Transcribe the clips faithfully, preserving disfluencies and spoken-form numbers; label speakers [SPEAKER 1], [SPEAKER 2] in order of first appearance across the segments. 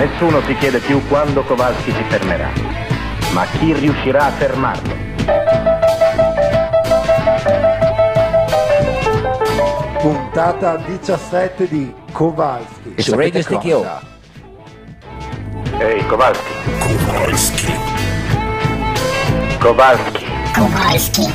[SPEAKER 1] Nessuno si chiede più quando Kowalski si fermerà, ma chi riuscirà a fermarlo.
[SPEAKER 2] Puntata diciassette di Kowalski.
[SPEAKER 3] E su Radio Sticky-O.
[SPEAKER 1] Ehi, Kowalski.
[SPEAKER 4] Kowalski.
[SPEAKER 1] Kowalski.
[SPEAKER 4] Kowalski.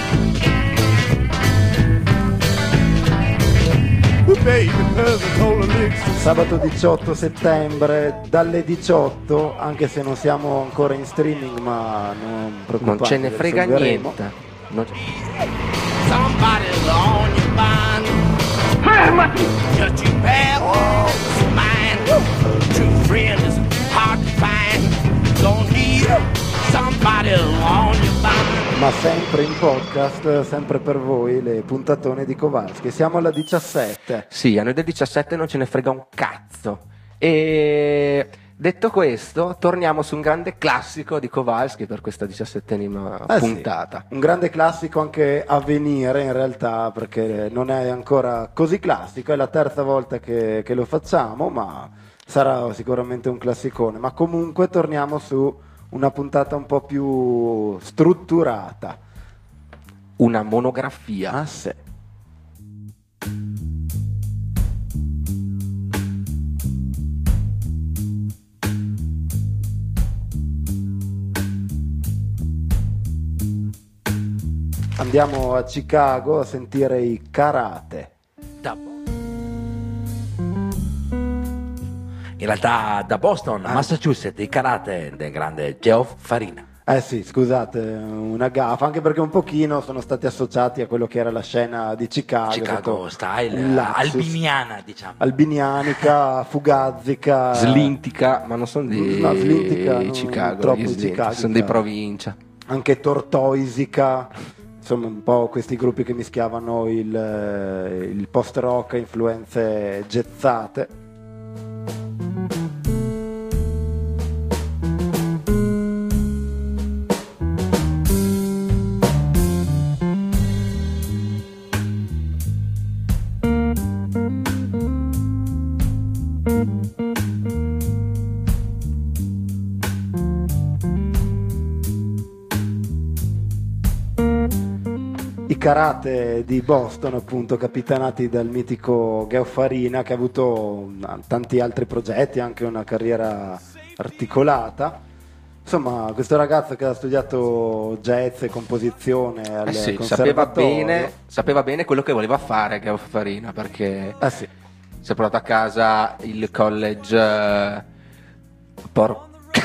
[SPEAKER 2] Sabato diciotto settembre dalle diciotto, anche se non siamo ancora in streaming, ma non preoccupate,
[SPEAKER 3] non ce ne frega niente. Non ce...
[SPEAKER 5] Somebody's on your mind. Fermati! Just you pass mine. True friend is hard to find. Don't need somebody on your mind.
[SPEAKER 2] Ma sempre in podcast, sempre per voi, le puntatone di Kowalski. Siamo alla diciassette.
[SPEAKER 3] Sì, a noi del diciassette non ce ne frega un cazzo. E detto questo, torniamo su un grande classico di Kowalski per questa diciassettenima
[SPEAKER 2] eh
[SPEAKER 3] puntata.
[SPEAKER 2] Sì, un grande classico anche a venire in realtà, perché non è ancora così classico, è la terza volta che, che lo facciamo, ma sarà sicuramente un classicone. Ma comunque torniamo su una puntata un po' più strutturata.
[SPEAKER 3] Una monografia.
[SPEAKER 2] Ah sì. Andiamo a Chicago a sentire i Karate.
[SPEAKER 3] Da In realtà da Boston,
[SPEAKER 2] ah.
[SPEAKER 3] Massachusetts, i Karate del grande Geoff Farina.
[SPEAKER 2] Eh sì, scusate, una gaffa, anche perché un pochino sono stati associati a quello che era la scena di Chicago.
[SPEAKER 3] Chicago style, albiniana diciamo.
[SPEAKER 2] Albinianica, fugazzica.
[SPEAKER 3] Slintica, ma non sono di
[SPEAKER 2] no, slintica, non
[SPEAKER 3] Chicago,
[SPEAKER 2] troppo
[SPEAKER 3] Slintica,
[SPEAKER 2] Chicago,
[SPEAKER 3] sono di provincia.
[SPEAKER 2] Anche tortoisica, insomma un po' questi gruppi che mischiavano il, il post-rock, influenze jazzate. I Karate di Boston, appunto, capitanati dal mitico Geoff Farina, che ha avuto tanti altri progetti, anche una carriera articolata. Insomma, questo ragazzo che ha studiato jazz e composizione al
[SPEAKER 3] eh sì,
[SPEAKER 2] conservatorio.
[SPEAKER 3] Sapeva bene, sapeva bene quello che voleva fare Geoff Farina, perché
[SPEAKER 2] eh sì.
[SPEAKER 3] si è portato a casa il college uh, por...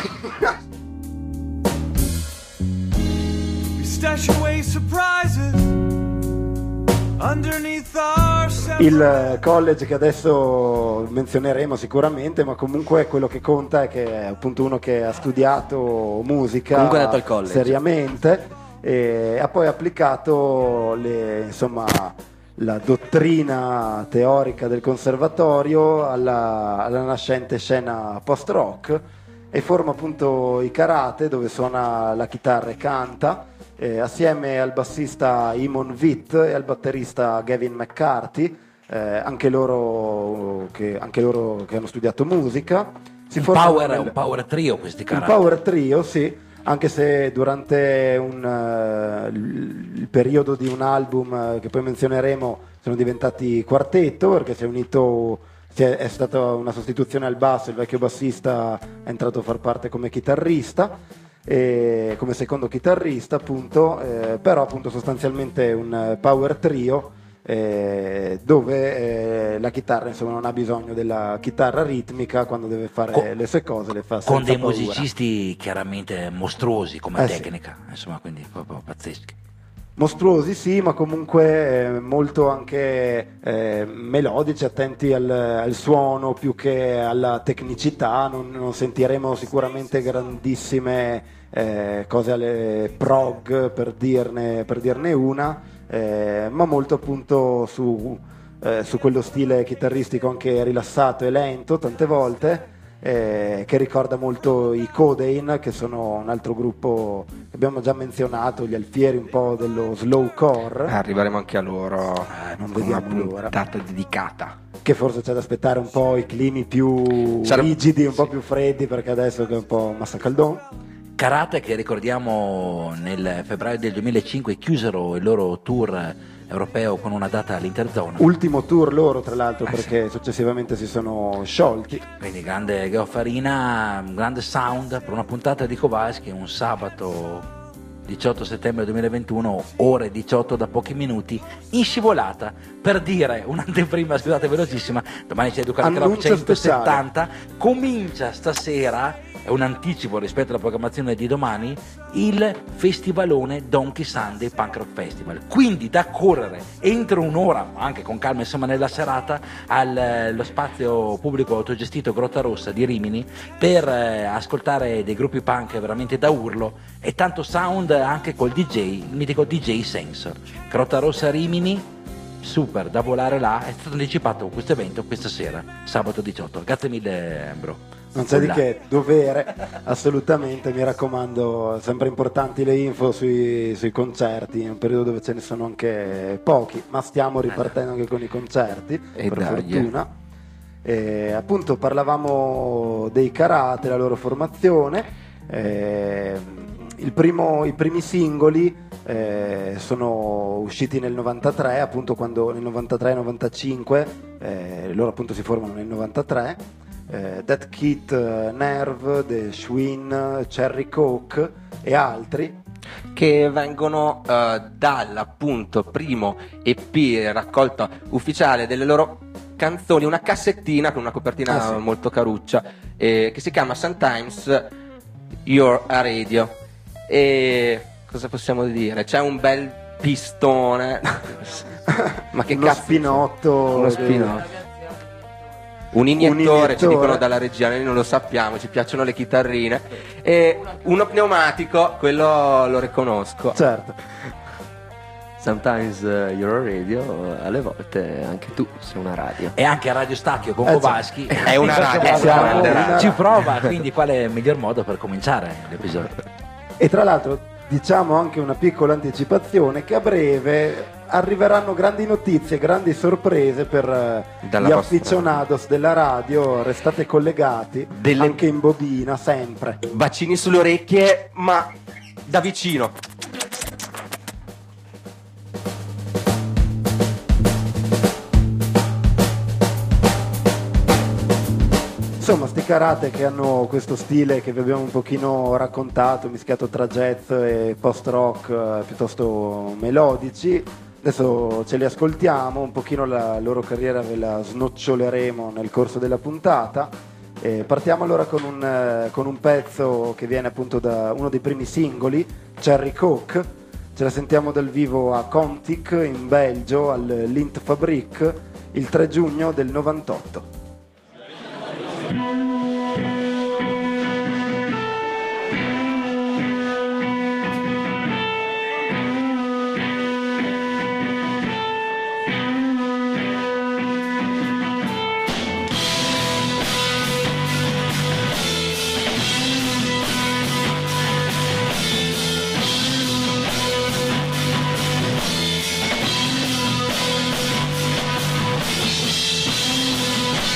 [SPEAKER 2] Il college che adesso menzioneremo sicuramente, ma comunque quello che conta è che è appunto uno che ha studiato musica
[SPEAKER 3] comunque è andato al college
[SPEAKER 2] seriamente e ha poi applicato le, insomma, la dottrina teorica del conservatorio alla, alla nascente scena post-rock e forma appunto i Karate, dove suona la chitarra e canta. Eh, assieme al bassista Eamon Vitt e al batterista Gavin McCarthy, eh, anche, loro che, anche loro che hanno studiato musica. Si
[SPEAKER 3] un, power,
[SPEAKER 2] nel,
[SPEAKER 3] un power trio questi Karate.
[SPEAKER 2] Un power trio, sì, anche se durante un, uh, il periodo di un album uh, che poi menzioneremo sono diventati quartetto, perché si è unito, si è, è stata una sostituzione al basso, il vecchio bassista è entrato a far parte come chitarrista. E come secondo chitarrista appunto, eh, però appunto sostanzialmente un power trio eh, dove eh, la chitarra insomma non ha bisogno della chitarra ritmica quando deve fare con, le sue cose, le fa senza
[SPEAKER 6] con dei
[SPEAKER 2] paura.
[SPEAKER 6] Musicisti chiaramente mostruosi come
[SPEAKER 2] eh
[SPEAKER 6] tecnica,
[SPEAKER 2] sì.
[SPEAKER 6] Insomma, quindi proprio pazzeschi.
[SPEAKER 2] Mostruosi sì, ma comunque eh, molto anche eh, melodici, attenti al, al suono più che alla tecnicità. Non, non sentiremo sicuramente grandissime eh, cose alle prog per dirne, per dirne una, eh, ma molto appunto su, eh, su quello stile chitarristico anche rilassato e lento tante volte. Eh, che ricorda molto i Codeine, che sono un altro gruppo che abbiamo già menzionato, gli alfieri un po' dello slowcore.
[SPEAKER 3] Eh, arriveremo anche a loro
[SPEAKER 2] eh, non
[SPEAKER 3] con una
[SPEAKER 2] vediamo l'ora.
[SPEAKER 3] puntata dedicata.
[SPEAKER 2] che forse c'è da aspettare un po' i climi più
[SPEAKER 3] Sarà...
[SPEAKER 2] rigidi, un
[SPEAKER 3] sì.
[SPEAKER 2] po' più freddi, perché adesso che è un po' massacaldon.
[SPEAKER 6] Karate, che ricordiamo nel febbraio del duemilacinque chiusero il loro tour europeo con una data all'Interzona.
[SPEAKER 2] Ultimo tour loro, tra l'altro, perché successivamente si sono sciolti.
[SPEAKER 6] Quindi grande Geo Farina, grande sound per una puntata di Kowalski, un sabato diciotto settembre duemilaventuno, ore diciotto da pochi minuti, in scivolata, per dire un'anteprima, scusate, velocissima, domani c'è Educare Club
[SPEAKER 2] Annuncio
[SPEAKER 6] centosettanta, comincia stasera, è un anticipo rispetto alla programmazione di domani, il festivalone Donkey Sunday Punk Rock Festival, quindi da correre entro un'ora, anche con calma insomma nella serata, allo spazio pubblico autogestito Grotta Rossa di Rimini per eh, ascoltare dei gruppi punk veramente da urlo e tanto sound anche col D J, il mitico D J Sensor. Grotta Rossa Rimini, super, da volare là, è stato anticipato questo evento questa sera, sabato diciotto. Grazie mille Bro.
[SPEAKER 2] Non c'è di che, dovere, assolutamente, mi raccomando, sempre importanti le info sui, sui concerti, in un periodo dove ce ne sono anche pochi, ma stiamo ripartendo anche con i concerti,
[SPEAKER 3] E
[SPEAKER 2] per
[SPEAKER 3] dai,
[SPEAKER 2] fortuna. E, appunto parlavamo dei Karate, la loro formazione, eh, il primo, i primi singoli eh, sono usciti nel novantatré, appunto quando nel novantatré novantacinque, eh, loro appunto si formano nel novantatré. Eh, Dead Kit, uh, Nerve, The Schwinn, Cherry Coke e altri
[SPEAKER 3] che vengono uh, dall'appunto primo E P raccolta ufficiale delle loro canzoni, una cassettina con una copertina
[SPEAKER 2] ah, sì.
[SPEAKER 3] molto caruccia eh, che si chiama Sometimes You're a Radio. E cosa possiamo dire? C'è un bel pistone ma che
[SPEAKER 2] uno
[SPEAKER 3] cazzo,
[SPEAKER 2] spinotto,
[SPEAKER 3] uno spinotto. Un iniettore,
[SPEAKER 2] Un iniettore,
[SPEAKER 3] ci dicono dalla regia, noi non lo sappiamo, ci piacciono le chitarrine. E uno pneumatico, quello lo riconosco.
[SPEAKER 2] certo.
[SPEAKER 7] Sometimes uh, you're a radio, alle volte anche tu sei una radio.
[SPEAKER 6] E anche a Radio Stacchio con
[SPEAKER 2] Eh,
[SPEAKER 6] Kowalski
[SPEAKER 3] È una radio,
[SPEAKER 2] siamo
[SPEAKER 3] grande
[SPEAKER 2] una
[SPEAKER 3] radio.
[SPEAKER 6] ci prova, quindi qual è il miglior modo per cominciare l'episodio?
[SPEAKER 2] E tra l'altro diciamo anche una piccola anticipazione che a breve arriveranno grandi notizie, grandi sorprese per eh,
[SPEAKER 3] Dalla
[SPEAKER 2] gli
[SPEAKER 3] vostra-
[SPEAKER 2] aficionados della radio, restate collegati
[SPEAKER 3] Delle-
[SPEAKER 2] anche in bobina sempre.
[SPEAKER 3] Bacini sulle orecchie, ma da vicino.
[SPEAKER 2] Insomma, sti Karate che hanno questo stile che vi abbiamo un pochino raccontato, mischiato tra jazz e post-rock eh, piuttosto melodici. Adesso ce li ascoltiamo, un pochino la loro carriera ve la snoccioleremo nel corso della puntata. E partiamo allora con un, eh, con un pezzo che viene appunto da uno dei primi singoli, Cherry Coke. Ce la sentiamo dal vivo a Contic in Belgio al Lint Fabrik il tre giugno del novantotto.
[SPEAKER 5] Thank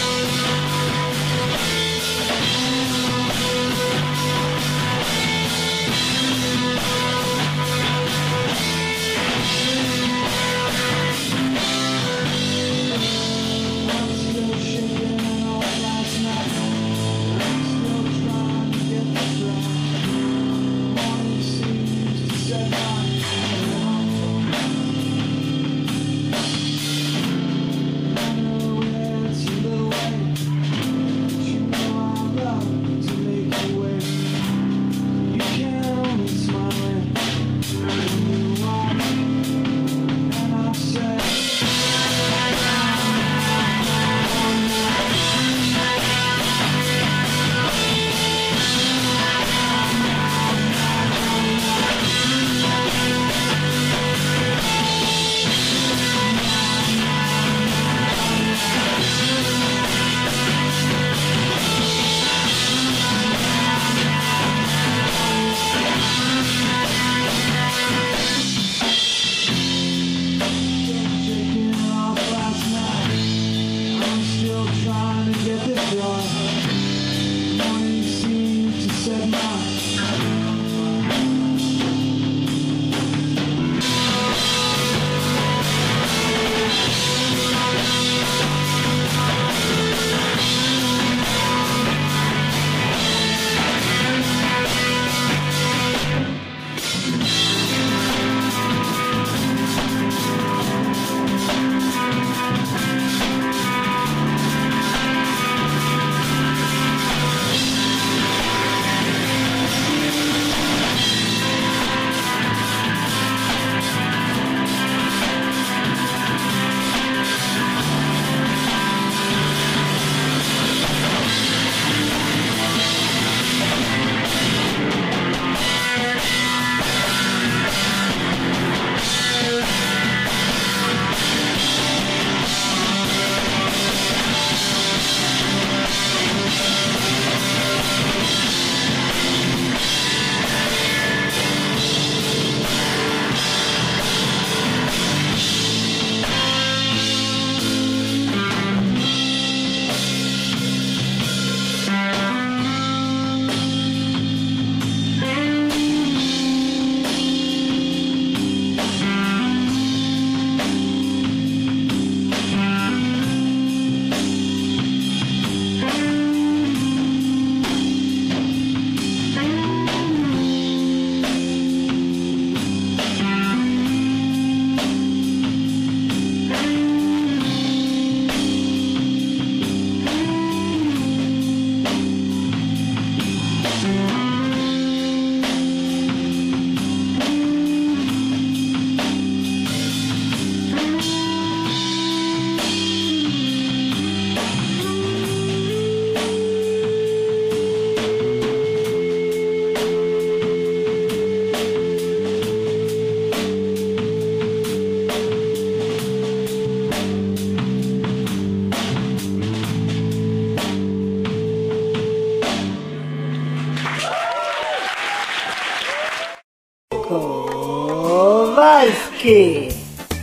[SPEAKER 8] Kowalski.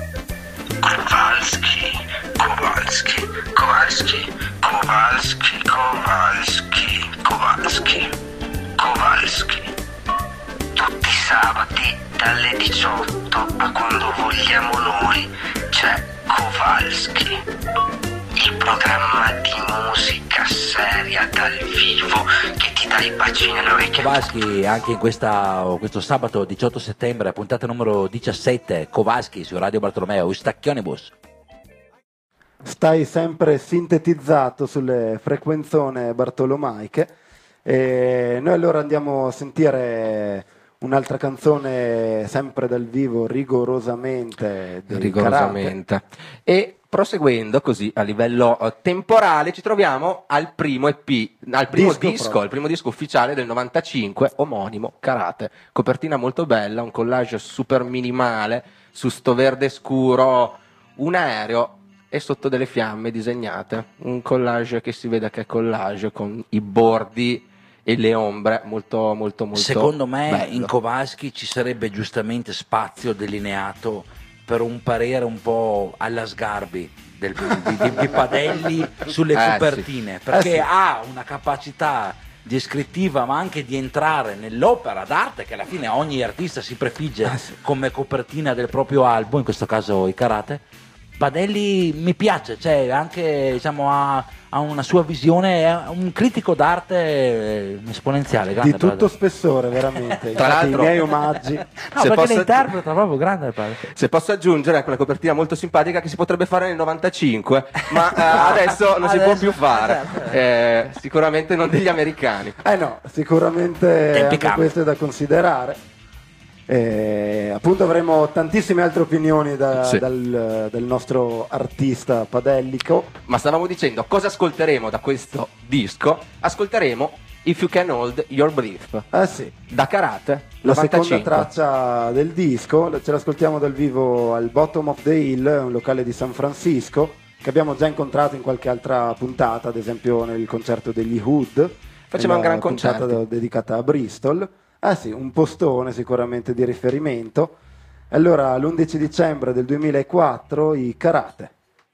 [SPEAKER 4] Kowalski, Kowalski, Kowalski, Kowalski, Kowalski, Kowalski, Kowalski. Tutti i sabati dalle diciotto a quando vogliamo noi c'è Kowalski, il programma di musica seria dal vivo che ti dà i bacini nell'orecchio.
[SPEAKER 6] Kowalski anche in questa, questo sabato diciotto settembre, puntata numero diciassette, Kowalski su Radio Bartolomeo, Stacchionibus.
[SPEAKER 2] Stai sempre sintetizzato sulle frequenzone bartolomaiche e noi allora andiamo a sentire un'altra canzone sempre dal vivo, rigorosamente dei
[SPEAKER 3] rigorosamente Karate. E proseguendo così a livello uh, temporale ci troviamo al primo E P, al primo
[SPEAKER 2] Disco
[SPEAKER 3] disco,
[SPEAKER 2] proprio.
[SPEAKER 3] il primo disco ufficiale del novantacinque, omonimo Karate, copertina molto bella, un collage super minimale su sto verde scuro, un aereo e sotto delle fiamme disegnate, un collage che si vede che è collage con i bordi e le ombre molto molto molto
[SPEAKER 6] Secondo me
[SPEAKER 3] bello.
[SPEAKER 6] in Kowalski ci sarebbe giustamente spazio delineato per un parere un po' alla Sgarbi del, di, di, di Padelli sulle
[SPEAKER 3] Eh,
[SPEAKER 6] copertine,
[SPEAKER 3] sì.
[SPEAKER 6] perché
[SPEAKER 2] Eh, sì.
[SPEAKER 6] ha una capacità descrittiva ma anche di entrare nell'opera d'arte che alla fine ogni artista si prefigge
[SPEAKER 2] Eh, sì.
[SPEAKER 6] come copertina del proprio album, in questo caso i Karate. Padelli mi piace, cioè anche diciamo ha, ha una sua visione, è un critico d'arte eh, esponenziale, grande
[SPEAKER 2] di tutto
[SPEAKER 6] Padelli.
[SPEAKER 2] spessore veramente.
[SPEAKER 3] Tra
[SPEAKER 2] Infatti,
[SPEAKER 3] l'altro-
[SPEAKER 2] i miei omaggi.
[SPEAKER 6] No,
[SPEAKER 3] Se
[SPEAKER 6] perché
[SPEAKER 3] posso-
[SPEAKER 6] le interpreta proprio grande Padelli.
[SPEAKER 3] Se posso aggiungere anche una copertina molto simpatica che si potrebbe fare nel novantacinque, ma eh, adesso non si può
[SPEAKER 6] Adesso-
[SPEAKER 3] più fare.
[SPEAKER 6] esatto.
[SPEAKER 3] Eh, sicuramente non degli americani.
[SPEAKER 2] Eh no, sicuramente
[SPEAKER 6] Tempi
[SPEAKER 2] anche
[SPEAKER 6] cambiano.
[SPEAKER 2] questo è da considerare. E appunto avremo tantissime altre opinioni da-
[SPEAKER 3] Sì.
[SPEAKER 2] dal, del nostro artista padellico.
[SPEAKER 3] Ma stavamo dicendo cosa ascolteremo da questo disco? Ascolteremo If You Can Hold Your Breath
[SPEAKER 2] Eh sì,
[SPEAKER 3] da Karate
[SPEAKER 2] la
[SPEAKER 3] novantacinque.
[SPEAKER 2] seconda traccia del disco, ce l'ascoltiamo dal vivo al Bottom of the Hill, un locale di San Francisco che abbiamo già incontrato in qualche altra puntata, ad esempio nel concerto degli Hood.
[SPEAKER 3] Faceva un
[SPEAKER 2] nella
[SPEAKER 3] gran
[SPEAKER 2] puntata
[SPEAKER 3] concerto.
[SPEAKER 2] da- dedicata a Bristol. Ah sì, un postone sicuramente di riferimento. Allora, l'undici dicembre del duemilaquattro i Karate.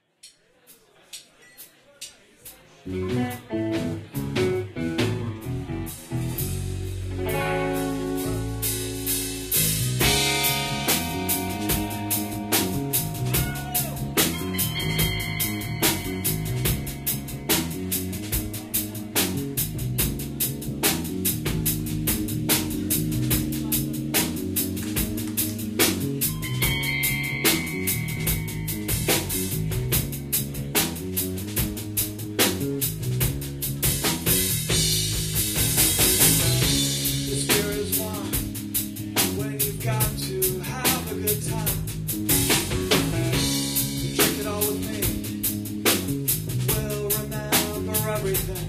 [SPEAKER 9] This beer is wine when you've got to have a good time. You drink it all with me. We'll remember everything.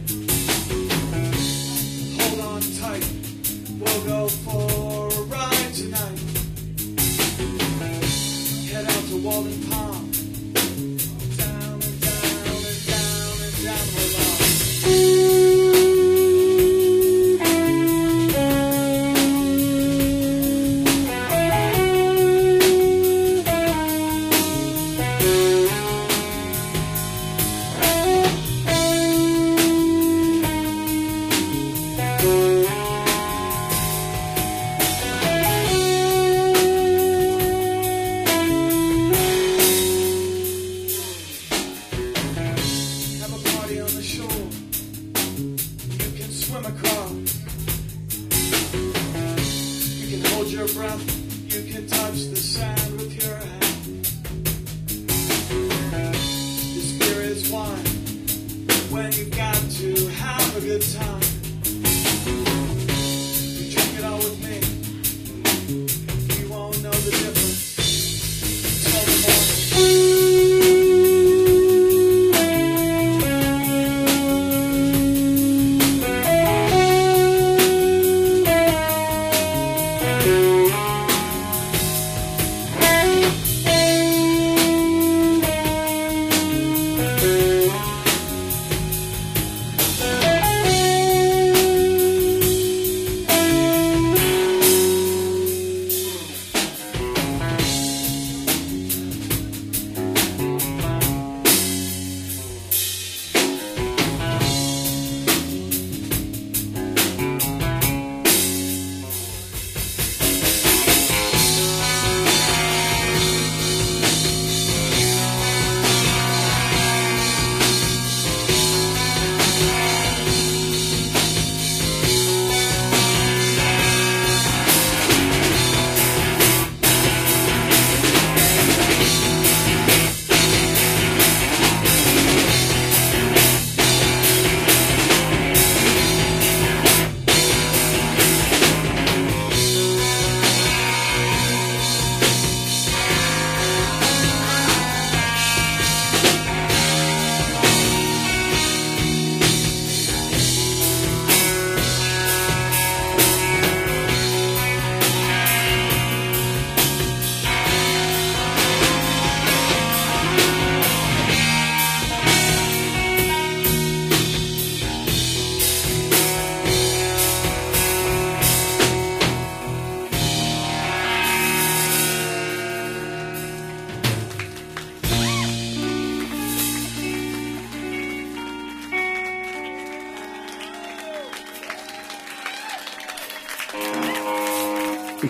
[SPEAKER 9] Hold on tight. We'll go for a ride tonight. Head out to Walden Pond. Down and down and down and down the line.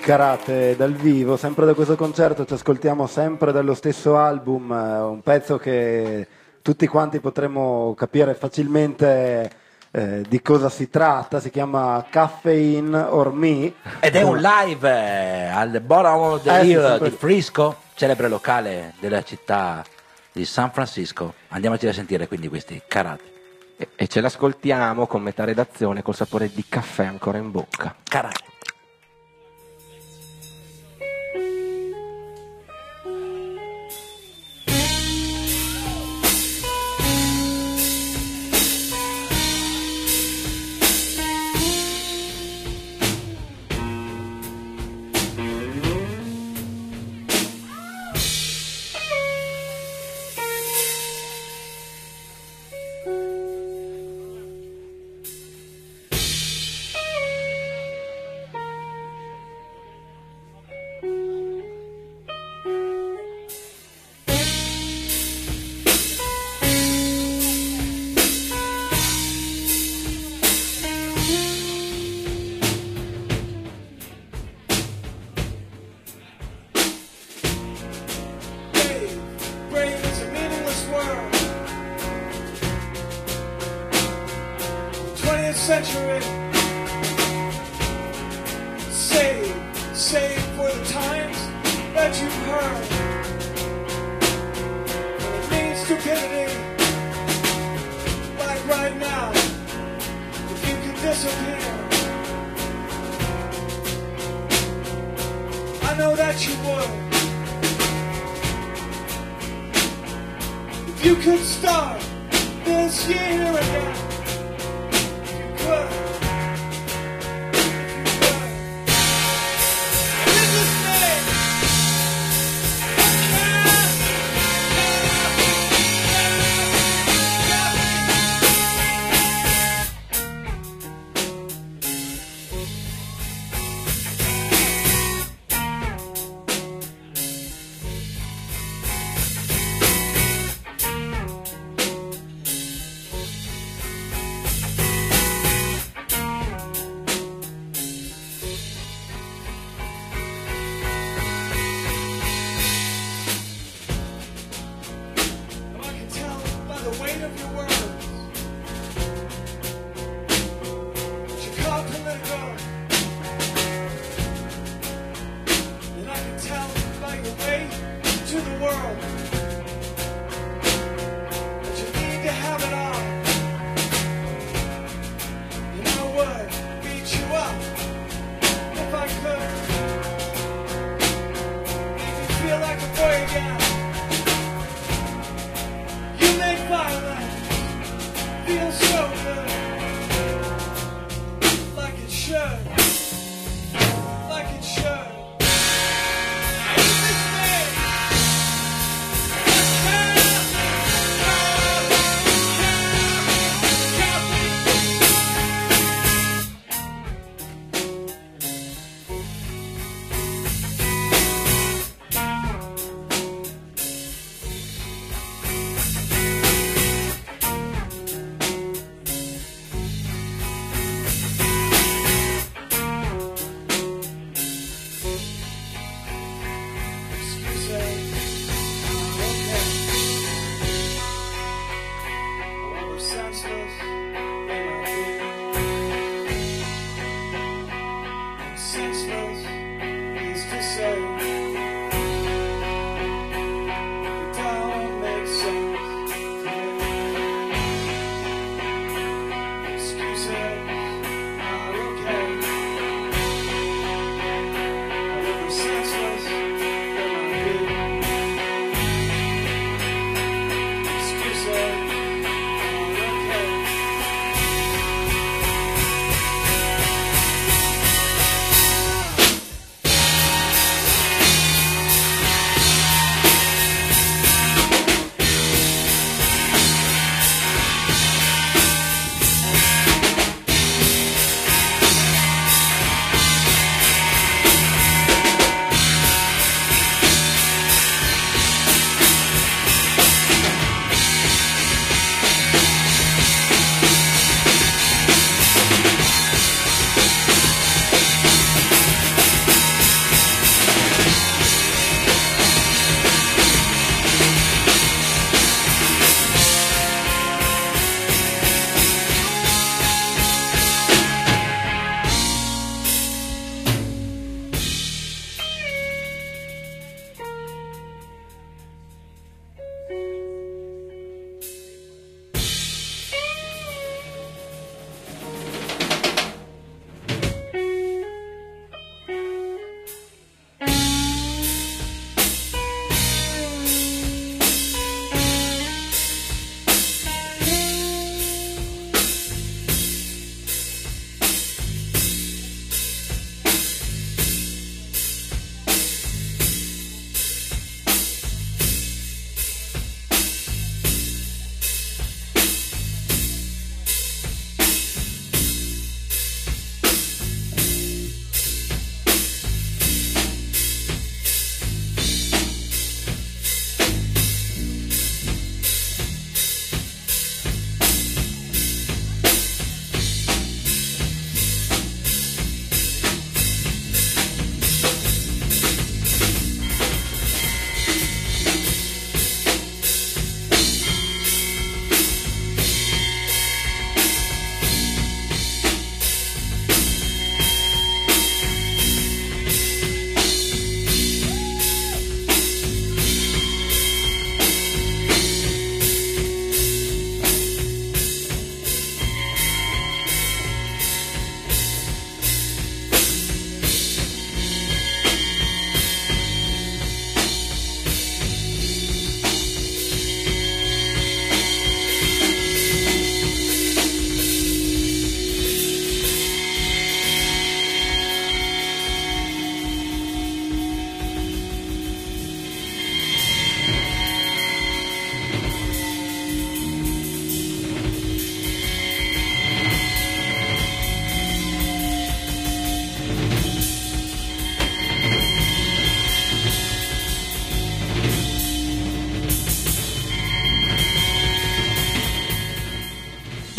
[SPEAKER 2] Karate dal vivo, sempre da questo concerto ci ascoltiamo sempre dallo stesso album, eh, un pezzo che tutti quanti potremmo capire facilmente eh, di cosa si tratta, si chiama Caffeine or Me.
[SPEAKER 6] Ed è un live eh, al Bottom of the
[SPEAKER 2] Eh, sì,
[SPEAKER 6] Hill
[SPEAKER 2] sempre-
[SPEAKER 6] di Frisco, celebre locale della città di San Francisco. Andiamoci a sentire quindi questi Karate.
[SPEAKER 3] E, e ce l'ascoltiamo con metà redazione col sapore di caffè ancora in bocca.
[SPEAKER 6] Karate.
[SPEAKER 9] Brave, brave is a meaningless word. twentieth century. Save, save for the times that you've heard. It means stupidity. Like right now, if you could disappear. I know that you would. If you could start this year again, if you could, if you could. This is me. I can tell by the weight of your words that you're called political. And I can tell by your way to the world that you need to have it all. And I would beat you up if I could. Make me feel like a boy again. You make violence feel so good, like it should, like it should. This is me.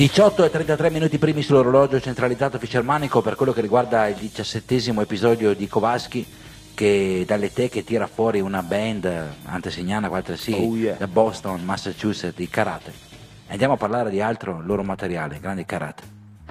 [SPEAKER 6] diciotto e trentatré minuti primi sull'orologio centralizzato Fischermanico per quello che riguarda il diciassettesimo episodio di Kowalski, che dalle teche tira fuori una band antesignana altresì
[SPEAKER 2] Oh, yeah.
[SPEAKER 6] da Boston, Massachusetts, di karate. Andiamo a parlare di altro loro materiale, grande karate.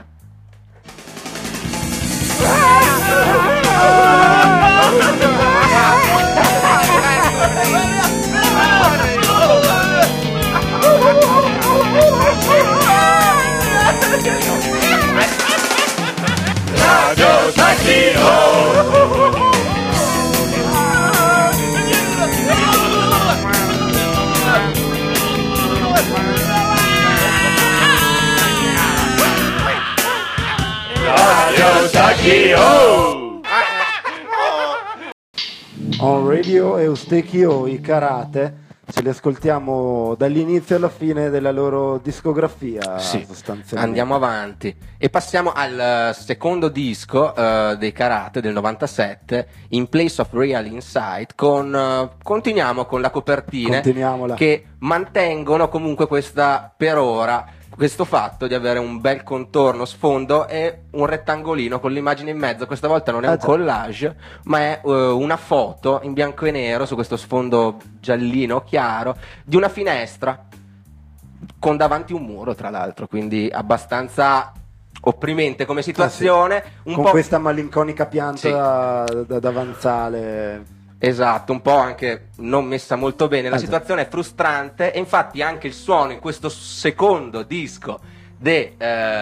[SPEAKER 2] On Radio Eustechio, i karate, ce li ascoltiamo dall'inizio alla fine della loro discografia,
[SPEAKER 3] Sì,
[SPEAKER 2] sostanzialmente.
[SPEAKER 3] andiamo avanti e passiamo al eh, secondo disco eh, dei karate del novantasette, In Place of Real Insight, con eh, continuiamo con la copertina
[SPEAKER 2] Continuiamola.
[SPEAKER 3] che mantengono comunque questa, per ora, questo fatto di avere un bel contorno sfondo e un rettangolino con l'immagine in mezzo. Questa volta non è
[SPEAKER 2] Ah,
[SPEAKER 3] un
[SPEAKER 2] già.
[SPEAKER 3] collage, ma è eh, una foto in bianco e nero su questo sfondo giallino chiaro di una finestra con davanti un muro, tra l'altro, quindi abbastanza opprimente come situazione. Un
[SPEAKER 2] Con
[SPEAKER 3] po'...
[SPEAKER 2] questa malinconica pianta
[SPEAKER 3] Sì.
[SPEAKER 2] da, da- davanzale.
[SPEAKER 3] Esatto, un po' anche non messa molto bene, la
[SPEAKER 2] Ah, già.
[SPEAKER 3] situazione è frustrante e infatti anche il suono in questo secondo disco dei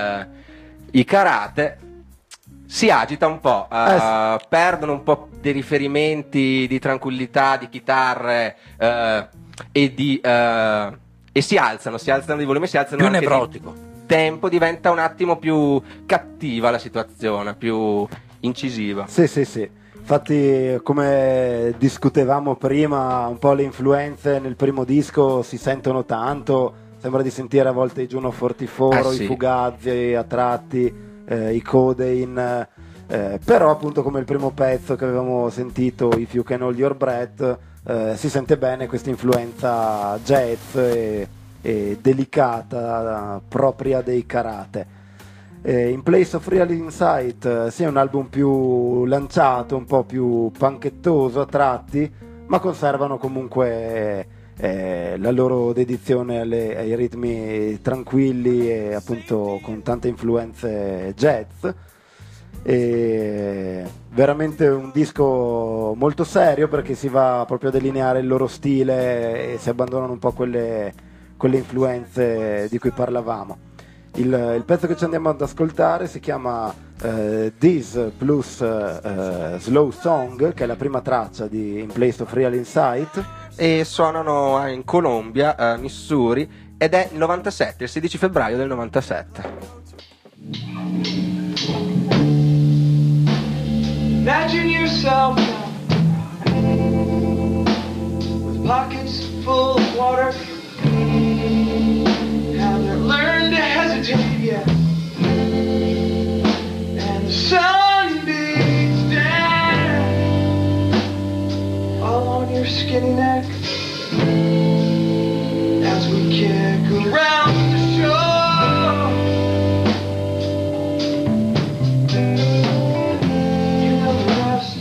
[SPEAKER 3] i karate si agita un po', eh,
[SPEAKER 2] Eh,
[SPEAKER 3] perdono un po' dei riferimenti di tranquillità, di chitarre eh, e di eh, e si alzano, si alzano di volume, si alzano
[SPEAKER 6] Più
[SPEAKER 3] anche di
[SPEAKER 6] nevrotico.
[SPEAKER 3] tempo, diventa un attimo più cattiva la situazione, più incisiva.
[SPEAKER 2] Sì, sì, sì. Infatti, come discutevamo prima, un po' le influenze nel primo disco si sentono tanto. Sembra di sentire a volte i Juno quarantaquattro,
[SPEAKER 3] Eh, sì.
[SPEAKER 2] i Fugazi a tratti, eh, i Codein. Eh, però, appunto, come il primo pezzo che avevamo sentito, If You Can Hold Your Breath, eh, si sente bene questa influenza jazz e, e delicata, eh, propria dei karate. Eh, In Place of Real Insight eh, sì, è un album più lanciato, un po' più panchettoso a tratti, ma conservano comunque eh, la loro dedizione alle- ai ritmi tranquilli e appunto con tante influenze jazz. E veramente un disco molto serio, perché si va proprio a delineare il loro stile e si abbandonano un po' quelle, quelle influenze di cui parlavamo. Il, il pezzo che ci andiamo ad ascoltare si chiama eh, This Blues eh, Slow Song, che è la prima traccia di In Place of Real Insight.
[SPEAKER 3] E suonano in Colombia, a Missouri, ed è il novantasette, il sedici febbraio del novantasette.
[SPEAKER 9] Imagine yourself with pockets full of water. Haven't learned to hesitate yet. And the sun beats down all on your skinny neck as we kick around the shore. You know the rest.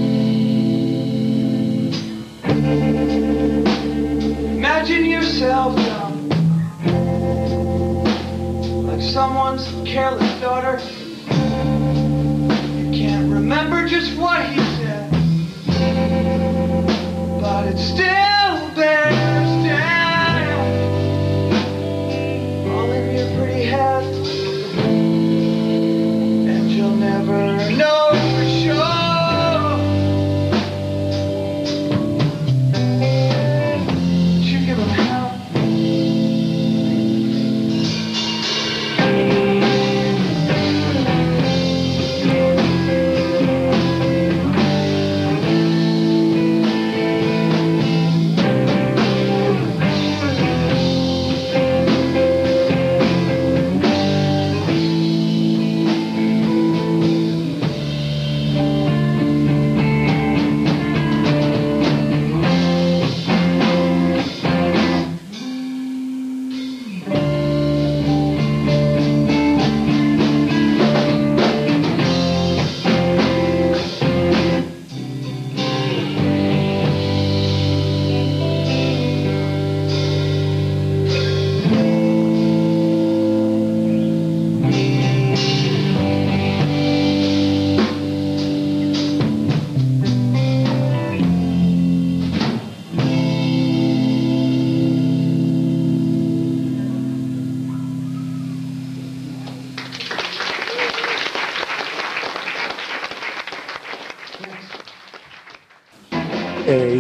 [SPEAKER 9] Imagine yourself young, like someone's careless daughter. You can't remember just what he said, but it still bears down all in your pretty head, and you'll never know for sure. But you give him hell.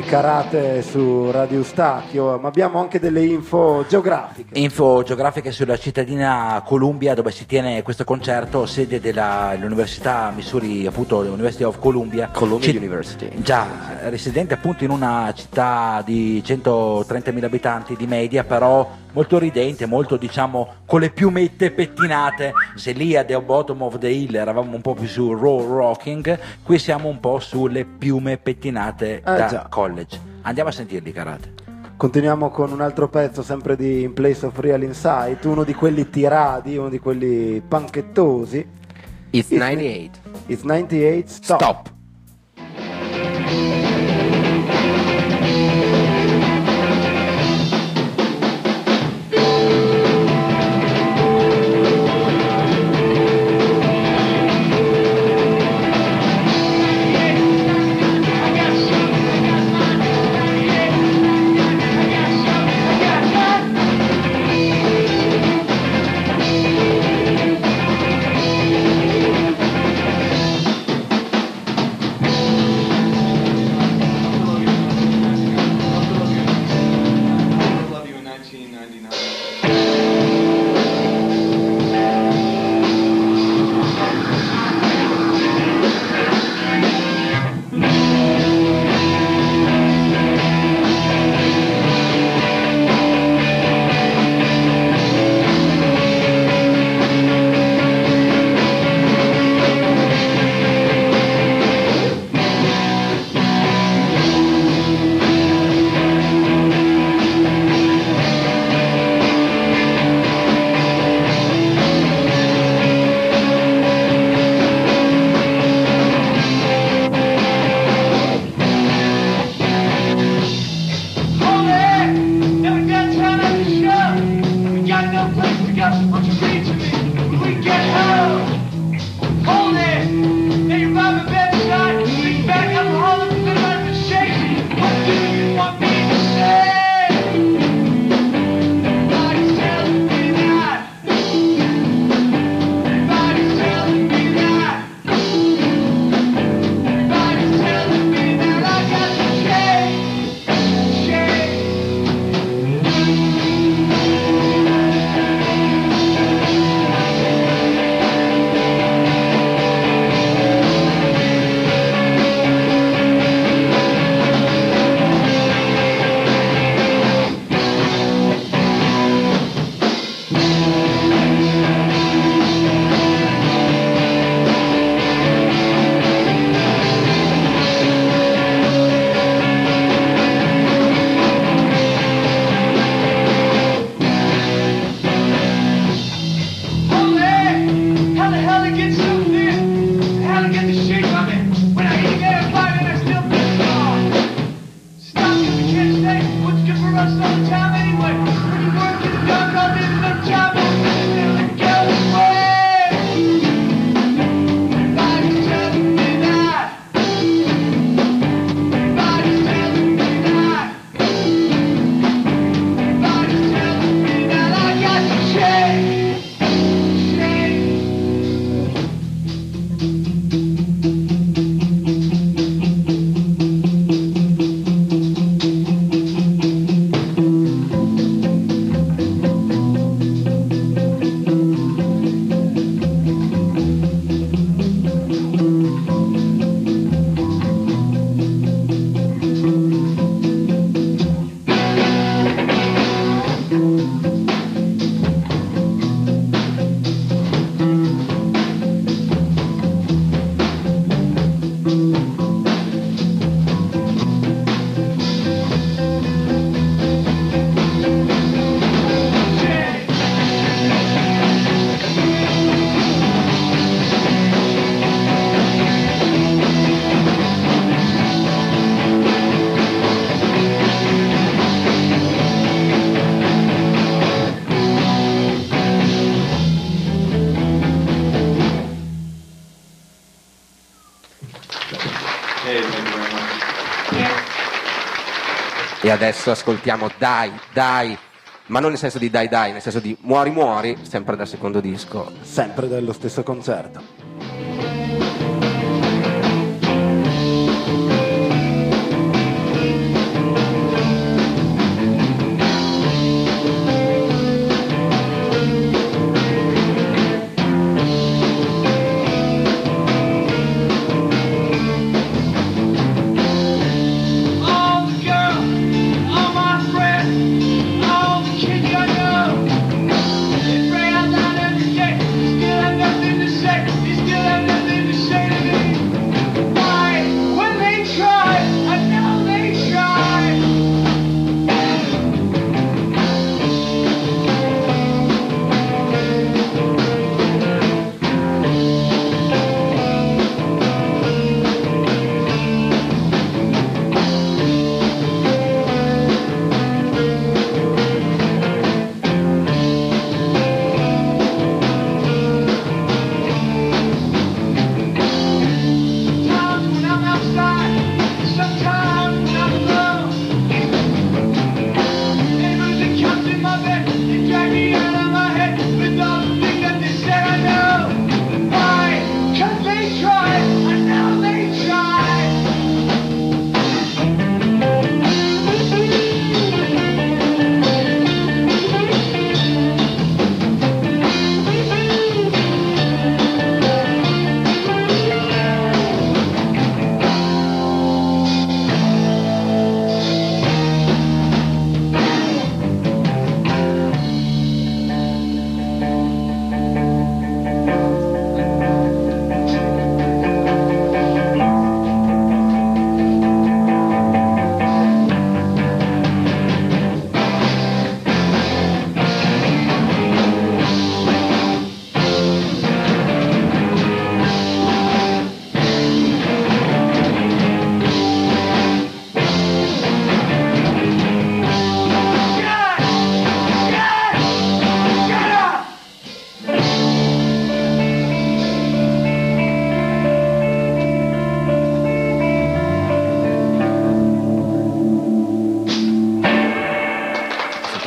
[SPEAKER 2] Karate su Radio Eustachio, ma abbiamo anche delle info geografiche.
[SPEAKER 6] Info geografiche sulla cittadina Columbia, dove si tiene questo concerto, sede dell'Università Missouri, appunto l'University of Columbia.
[SPEAKER 7] Columbia
[SPEAKER 6] Citt-
[SPEAKER 7] University.
[SPEAKER 6] Già, residente appunto in una città di centotrentamila abitanti di media, però molto ridente, molto diciamo con le piumette pettinate. Se lì a The Bottom of the Hill eravamo un po' più su raw rocking, qui siamo un po' sulle piume pettinate
[SPEAKER 2] Ah,
[SPEAKER 6] da
[SPEAKER 2] già.
[SPEAKER 6] college. Andiamo a sentirli, Karate.
[SPEAKER 2] Continuiamo con un altro pezzo sempre di In Place of Real Insight, uno di quelli tirati, uno di quelli panchettosi.
[SPEAKER 3] It's ninety-eight.
[SPEAKER 2] It's ninety-eight, stop.
[SPEAKER 3] Stop.
[SPEAKER 9] Love you in nineteen ninety-nine.
[SPEAKER 3] E adesso ascoltiamo Dai, Dai, ma non nel senso di Dai Dai, nel senso di Muori Muori, sempre dal secondo disco.
[SPEAKER 2] Sempre dello stesso concerto.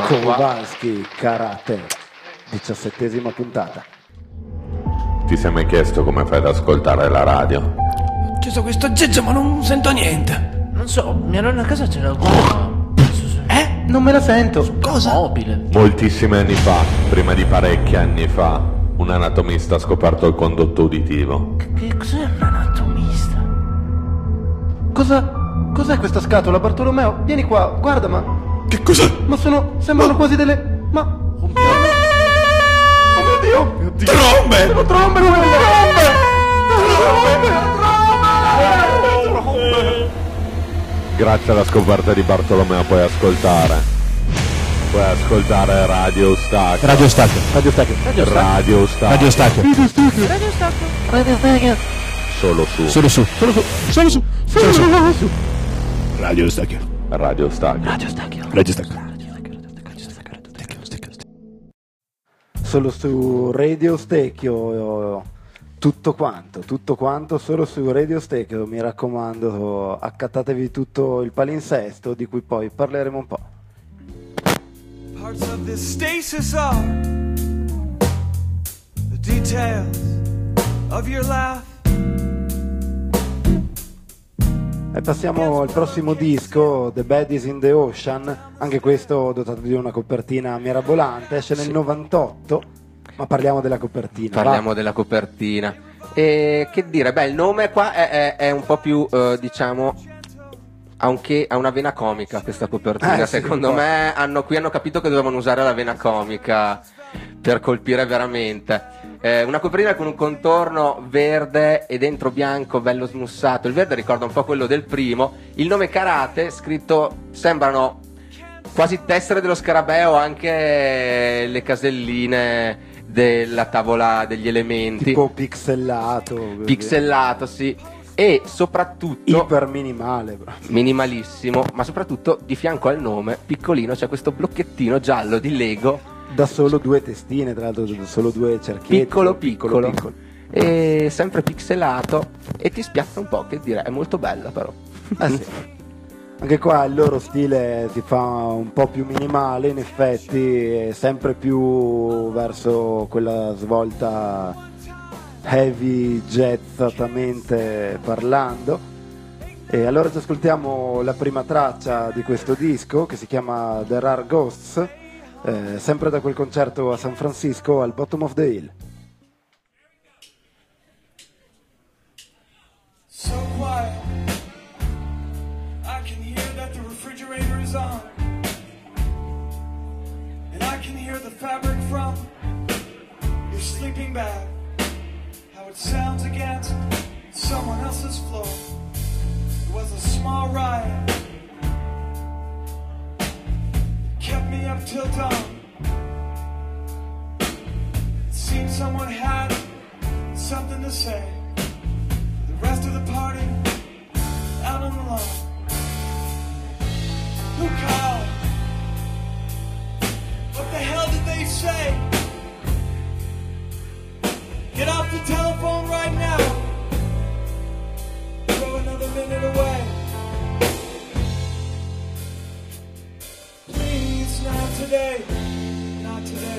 [SPEAKER 3] Eccola qua.
[SPEAKER 2] Kowalski Karate, diciassettesima puntata.
[SPEAKER 8] Ti sei mai chiesto come fai ad ascoltare la radio?
[SPEAKER 9] Ho acceso questo aggeggio ma non sento niente.
[SPEAKER 10] Non so, mia nonna a casa ce l'ha ancora.
[SPEAKER 9] Eh?
[SPEAKER 10] Non me la sento.
[SPEAKER 9] Cosa?
[SPEAKER 10] Mobile.
[SPEAKER 8] Moltissimi anni fa, prima di parecchi anni fa, un anatomista ha scoperto il condotto uditivo.
[SPEAKER 10] Che cos'è un anatomista?
[SPEAKER 11] Cosa? Cos'è questa scatola, Bartolomeo? Vieni qua, guarda, ma...
[SPEAKER 9] Che cos'è?
[SPEAKER 11] Ma sono... sembrano quasi delle... ma... Oh mio Dio!
[SPEAKER 9] Trombe!
[SPEAKER 11] Sono trombe, come le trombe!
[SPEAKER 8] Grazie alla scoperta di Bartolomeo puoi ascoltare. Puoi ascoltare Radio Stacco.
[SPEAKER 11] Radio Stacco, Radio Stacco,
[SPEAKER 8] Radio Stacco.
[SPEAKER 11] Radio Stacco.
[SPEAKER 10] Radio Stacco. Radio Stacco.
[SPEAKER 8] Solo su.
[SPEAKER 11] Solo su, solo su, solo su, solo su, solo su. Radio Stacco.
[SPEAKER 8] Radio Stacco.
[SPEAKER 10] Radio Stacco.
[SPEAKER 11] Radio Stacco. Solo su Radio Stecchio, tutto quanto, tutto quanto solo su Radio Stecchio, mi raccomando, accattatevi tutto il palinsesto di cui poi parleremo un po'.
[SPEAKER 9] Parts of this stasis are the details of your laugh.
[SPEAKER 2] E passiamo al prossimo disco, The Bad is in the Ocean, anche questo dotato di una copertina mirabolante, esce nel
[SPEAKER 3] Sì.
[SPEAKER 2] novantotto, ma parliamo della copertina.
[SPEAKER 3] Parliamo
[SPEAKER 2] va?
[SPEAKER 3] della copertina. E che dire, beh, il nome qua è, è- è un po' più, eh, diciamo, ha, un che- ha una vena comica questa copertina.
[SPEAKER 2] Eh, sì,
[SPEAKER 3] Secondo
[SPEAKER 2] un po'.
[SPEAKER 3] me hanno, qui hanno capito che dovevano usare la vena comica per colpire veramente. Eh, una copertina con un contorno verde e dentro bianco, bello smussato. Il verde ricorda un po' quello del primo. Il nome Karate, scritto, sembrano quasi tessere dello scarabeo, anche le caselline della tavola degli elementi.
[SPEAKER 2] Tipo pixelato. così.
[SPEAKER 3] Pixelato, sì. E soprattutto
[SPEAKER 2] Iper minimale.
[SPEAKER 3] minimalissimo, ma soprattutto di fianco al nome, piccolino, c'è questo blocchettino giallo di Lego,
[SPEAKER 2] Da solo due testine, tra l'altro, da solo due cerchietti.
[SPEAKER 3] piccolo piccolo, e sempre pixelato, e ti spiazza un po', che dire, è molto bella però.
[SPEAKER 2] Ah, sì. Anche qua il loro stile si fa un po' più minimale, in effetti, è sempre più verso quella svolta heavy jazzatamente parlando. E allora ci ascoltiamo la prima traccia di questo disco, che si chiama There Are Ghosts, eh, sempre da quel concerto a San Francisco al Bottom of the Hill.
[SPEAKER 9] So quiet, I can hear that the refrigerator is on. And I can hear the fabric from your sleeping bag. How it sounds against someone else's floor. It was a small riot. It kept me up till dawn. It seemed someone had something to say. The rest of the party out on the lawn. Who called? What the hell did they say? Get off the telephone right now. Throw another minute away. Please, not today. Not today.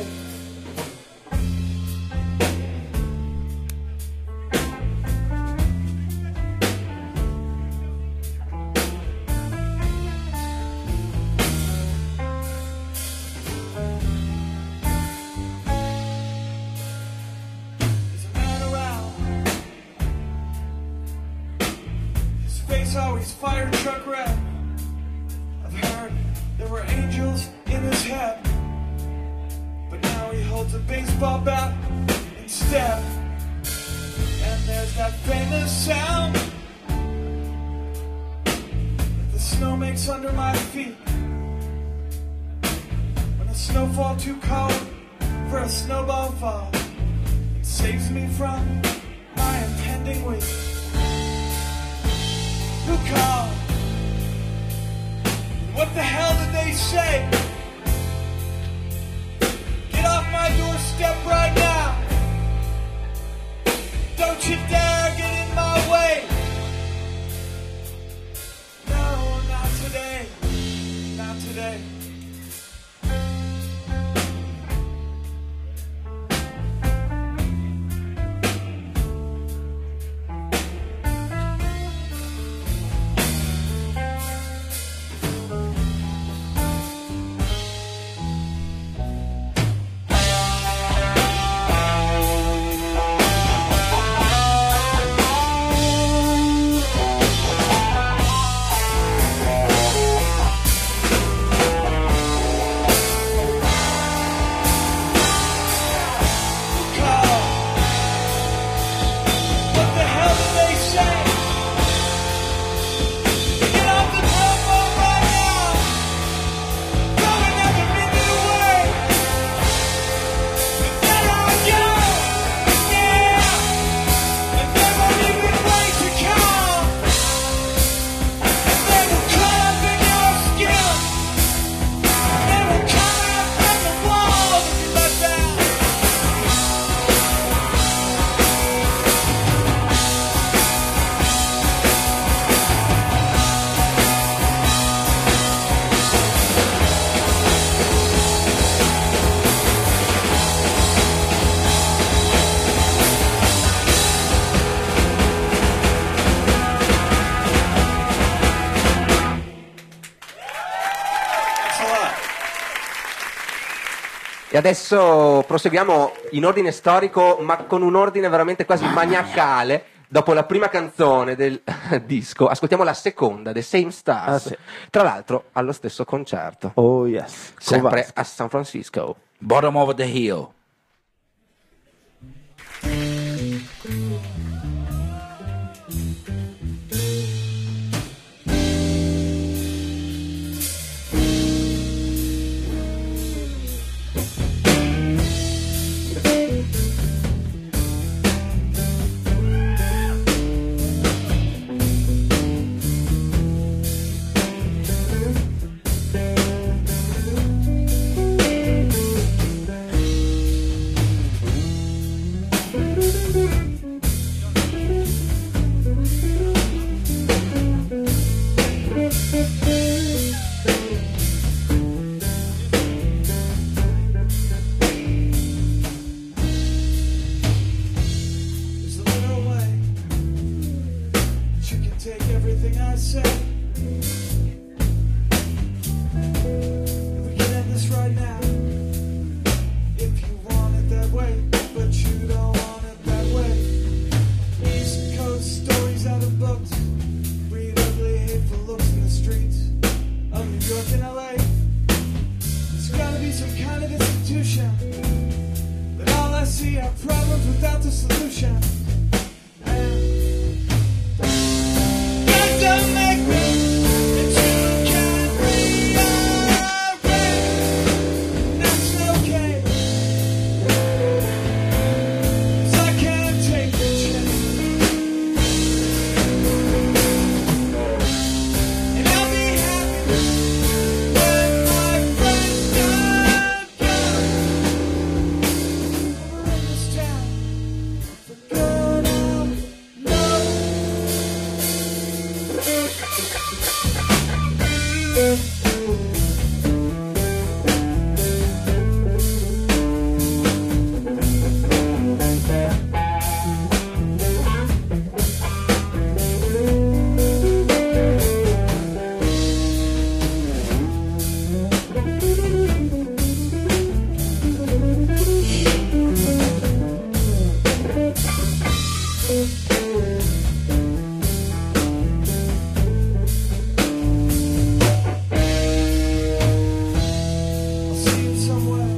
[SPEAKER 9] There's a man around. His face always fire truck red. I've heard there were angels in his head, but now he holds a baseball bat instead. And there's that famous sound that the snow makes under my feet. When the snowfall too cold for a snowball fall, it saves me from my impending week. Who called? What the hell did they say? Get off my doorstep right now. Don't you dare get in my way. No, not today. Not today.
[SPEAKER 3] E adesso proseguiamo in ordine storico, ma con un ordine veramente quasi maniacale. Dopo la prima canzone del disco, ascoltiamo la seconda, The Same Stars.
[SPEAKER 2] Ah, sì.
[SPEAKER 3] Tra l'altro allo stesso concerto.
[SPEAKER 2] Oh yes.
[SPEAKER 3] Sempre
[SPEAKER 2] Kowalski.
[SPEAKER 3] a San Francisco.
[SPEAKER 6] Bottom of the Hill.
[SPEAKER 9] There's a little way that you can take everything I say. We can end this right now if you want it that way, but you don't want it that way. East Coast stories out of books, read ugly, hateful looks in the streets of New York and L A. There's gotta be some kind of institution, but all I see are problems without the solution. And that don't make me that you can't rearrange. That's okay, 'cause I can't take the chance. And I'll be happy when my friends are gone. We're in this town for good or no. I'll see you somewhere.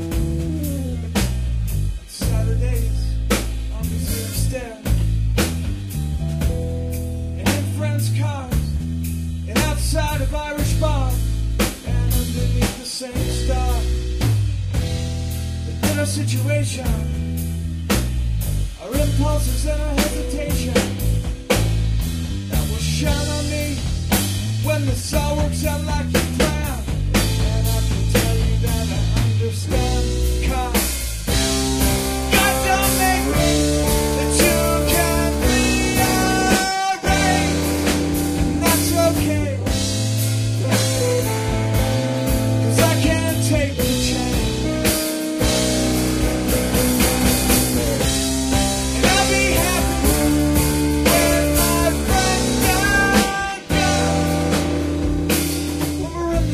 [SPEAKER 9] Saturdays on Museum Stair. And in friends' cars. And outside of Irish bar. And underneath the same star. The dinner situation. Our impulses and our hesitation. That will shine on me when this all works out like you planned. And I can tell you that I understand. 'Cause God don't make me that you can rearrange. And that's okay, 'cause I can't take the chance. And I'll be happy when my friends are gone. When we're in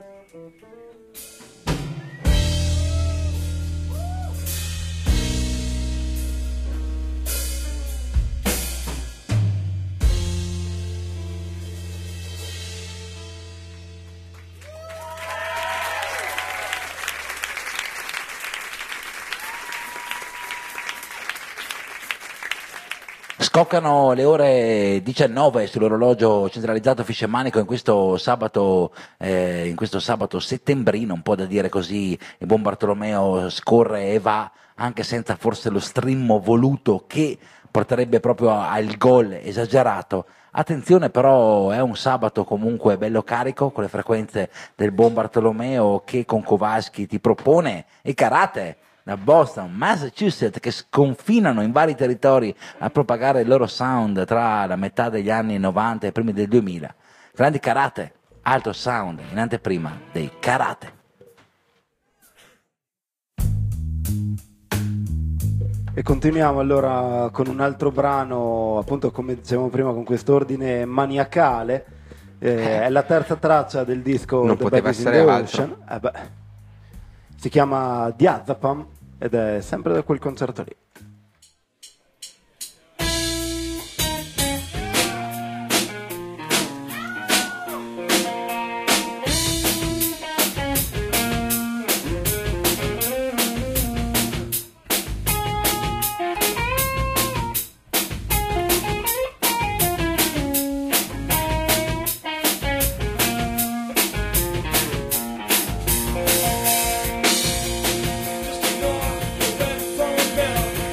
[SPEAKER 6] Scoccano le ore diciannove sull'orologio centralizzato fiscemanico in questo sabato, eh, in questo sabato settembrino, un po' da dire così. Il buon Bartolomeo scorre e va, anche senza forse lo strimmo voluto che porterebbe proprio al gol esagerato. Attenzione però, è un sabato comunque bello carico con le frequenze del buon Bartolomeo che con Kowalski ti propone e karate da Boston, Massachusetts, che sconfinano in vari territori a propagare il loro sound tra la metà degli anni novanta e i primi del duemila. Grandi karate, alto sound in anteprima dei karate.
[SPEAKER 2] E continuiamo allora con un altro brano, appunto come dicevamo prima, con quest'ordine maniacale. Eh, è la terza traccia del disco
[SPEAKER 3] Non
[SPEAKER 2] The
[SPEAKER 3] poteva
[SPEAKER 2] Babies in
[SPEAKER 3] essere
[SPEAKER 2] the
[SPEAKER 3] altro.
[SPEAKER 2] Ocean. Eh beh, si chiama Diazepam ed è sempre da quel concerto lì.
[SPEAKER 9] Just ignore the red phone bell.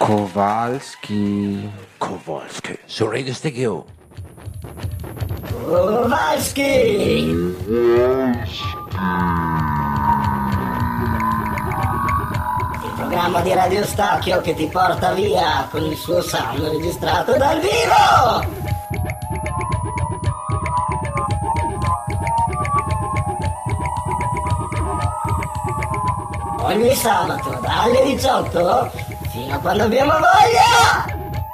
[SPEAKER 3] Kowalski.
[SPEAKER 6] Kowalski. Su Radio Stegio.
[SPEAKER 12] Kowalski! Il programma di Radio Stacchio che ti porta via con il suo sound registrato dal vivo! Ogni sabato dalle diciotto fino a quando abbiamo voglia!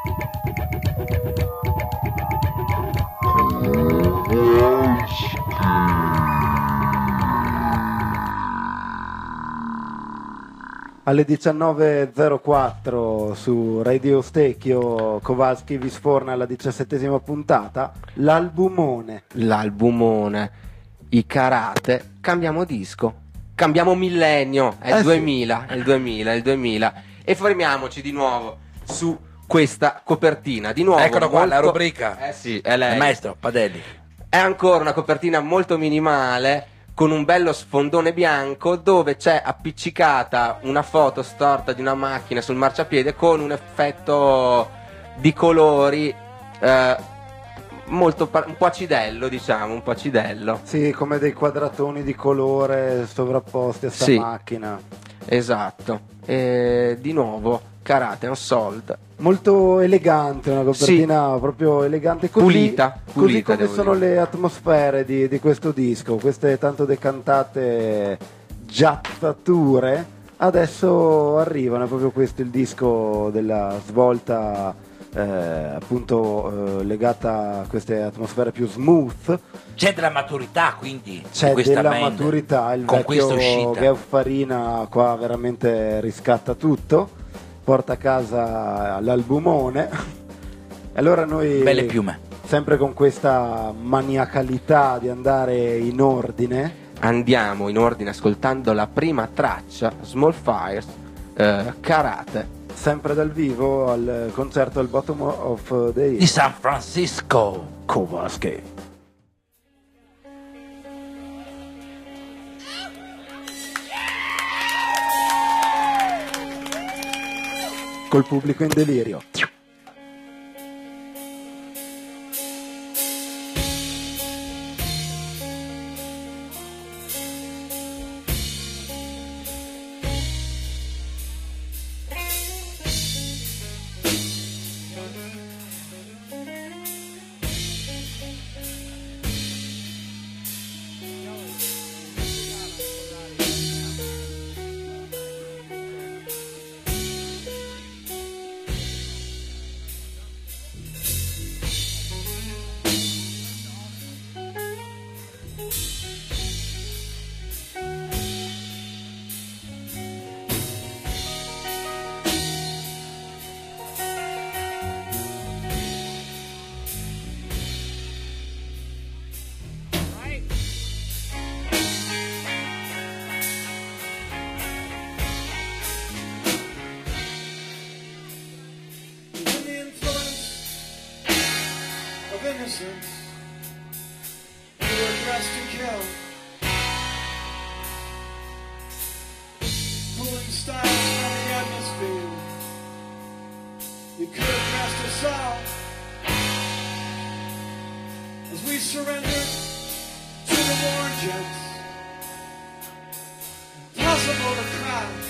[SPEAKER 2] Alle diciannove e zero quattro su Radio Stecchio Kowalski vi sforna la diciassettesima puntata, l'albumone.
[SPEAKER 3] L'albumone, i karate, cambiamo disco, cambiamo millennio, è il
[SPEAKER 2] Eh
[SPEAKER 3] duemila, è il duemila, è il duemila e fermiamoci di nuovo su questa copertina, di nuovo.
[SPEAKER 6] Eccola qua,
[SPEAKER 3] molto-
[SPEAKER 6] la rubrica.
[SPEAKER 3] Eh sì, è lei.
[SPEAKER 6] Il maestro Padelli.
[SPEAKER 3] È ancora una copertina molto minimale con un bello sfondone bianco dove c'è appiccicata una foto storta di una macchina sul marciapiede con un effetto di colori eh, molto par- un po' acidello, diciamo, un po' acidello.
[SPEAKER 2] Sì, come dei quadratoni di colore sovrapposti a sta
[SPEAKER 3] Sì.
[SPEAKER 2] macchina.
[SPEAKER 3] Esatto. E di nuovo Karate Unsolved.
[SPEAKER 2] Molto elegante, una copertina proprio elegante, così,
[SPEAKER 3] Pulita,
[SPEAKER 2] così
[SPEAKER 3] pulita,
[SPEAKER 2] come
[SPEAKER 3] devo
[SPEAKER 2] sono
[SPEAKER 3] dire.
[SPEAKER 2] le atmosfere di, di questo disco, queste tanto decantate giattature, adesso arrivano, è proprio questo il disco della svolta eh, appunto eh, legata a queste atmosfere più smooth.
[SPEAKER 6] C'è della maturità, quindi,
[SPEAKER 2] C'è
[SPEAKER 6] di questa
[SPEAKER 2] della
[SPEAKER 6] band,
[SPEAKER 2] maturità, il
[SPEAKER 6] con questa
[SPEAKER 2] vecchio
[SPEAKER 6] uscita.
[SPEAKER 2] Geo Farina qua veramente riscatta tutto, porta a casa l'albumone. E allora noi,
[SPEAKER 6] Belle piume.
[SPEAKER 2] sempre con questa maniacalità di andare in ordine,
[SPEAKER 3] Andiamo in ordine ascoltando la prima traccia, Small Fires, eh, Karate.
[SPEAKER 2] sempre dal vivo al concerto al Bottom of the Hill
[SPEAKER 6] Di San Francisco.
[SPEAKER 2] Kowalski. Col pubblico in delirio.
[SPEAKER 9] innocence. You were dressed to kill. Pulling styles from the atmosphere. You could have dressed us all as we surrendered to the war jets. Impossible to crash.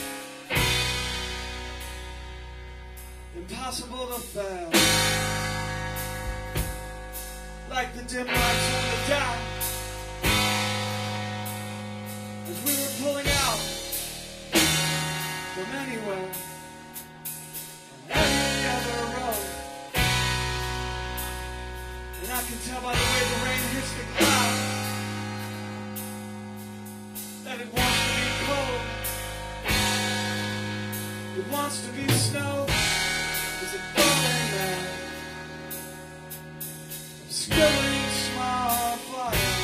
[SPEAKER 9] Impossible to fail. Like the dim lights on the dock as we were pulling out from anywhere on every other road. And I can tell by the way the rain hits the clouds that it wants to be cold. It wants to be snow. Is it falling now? Obscuring small fire.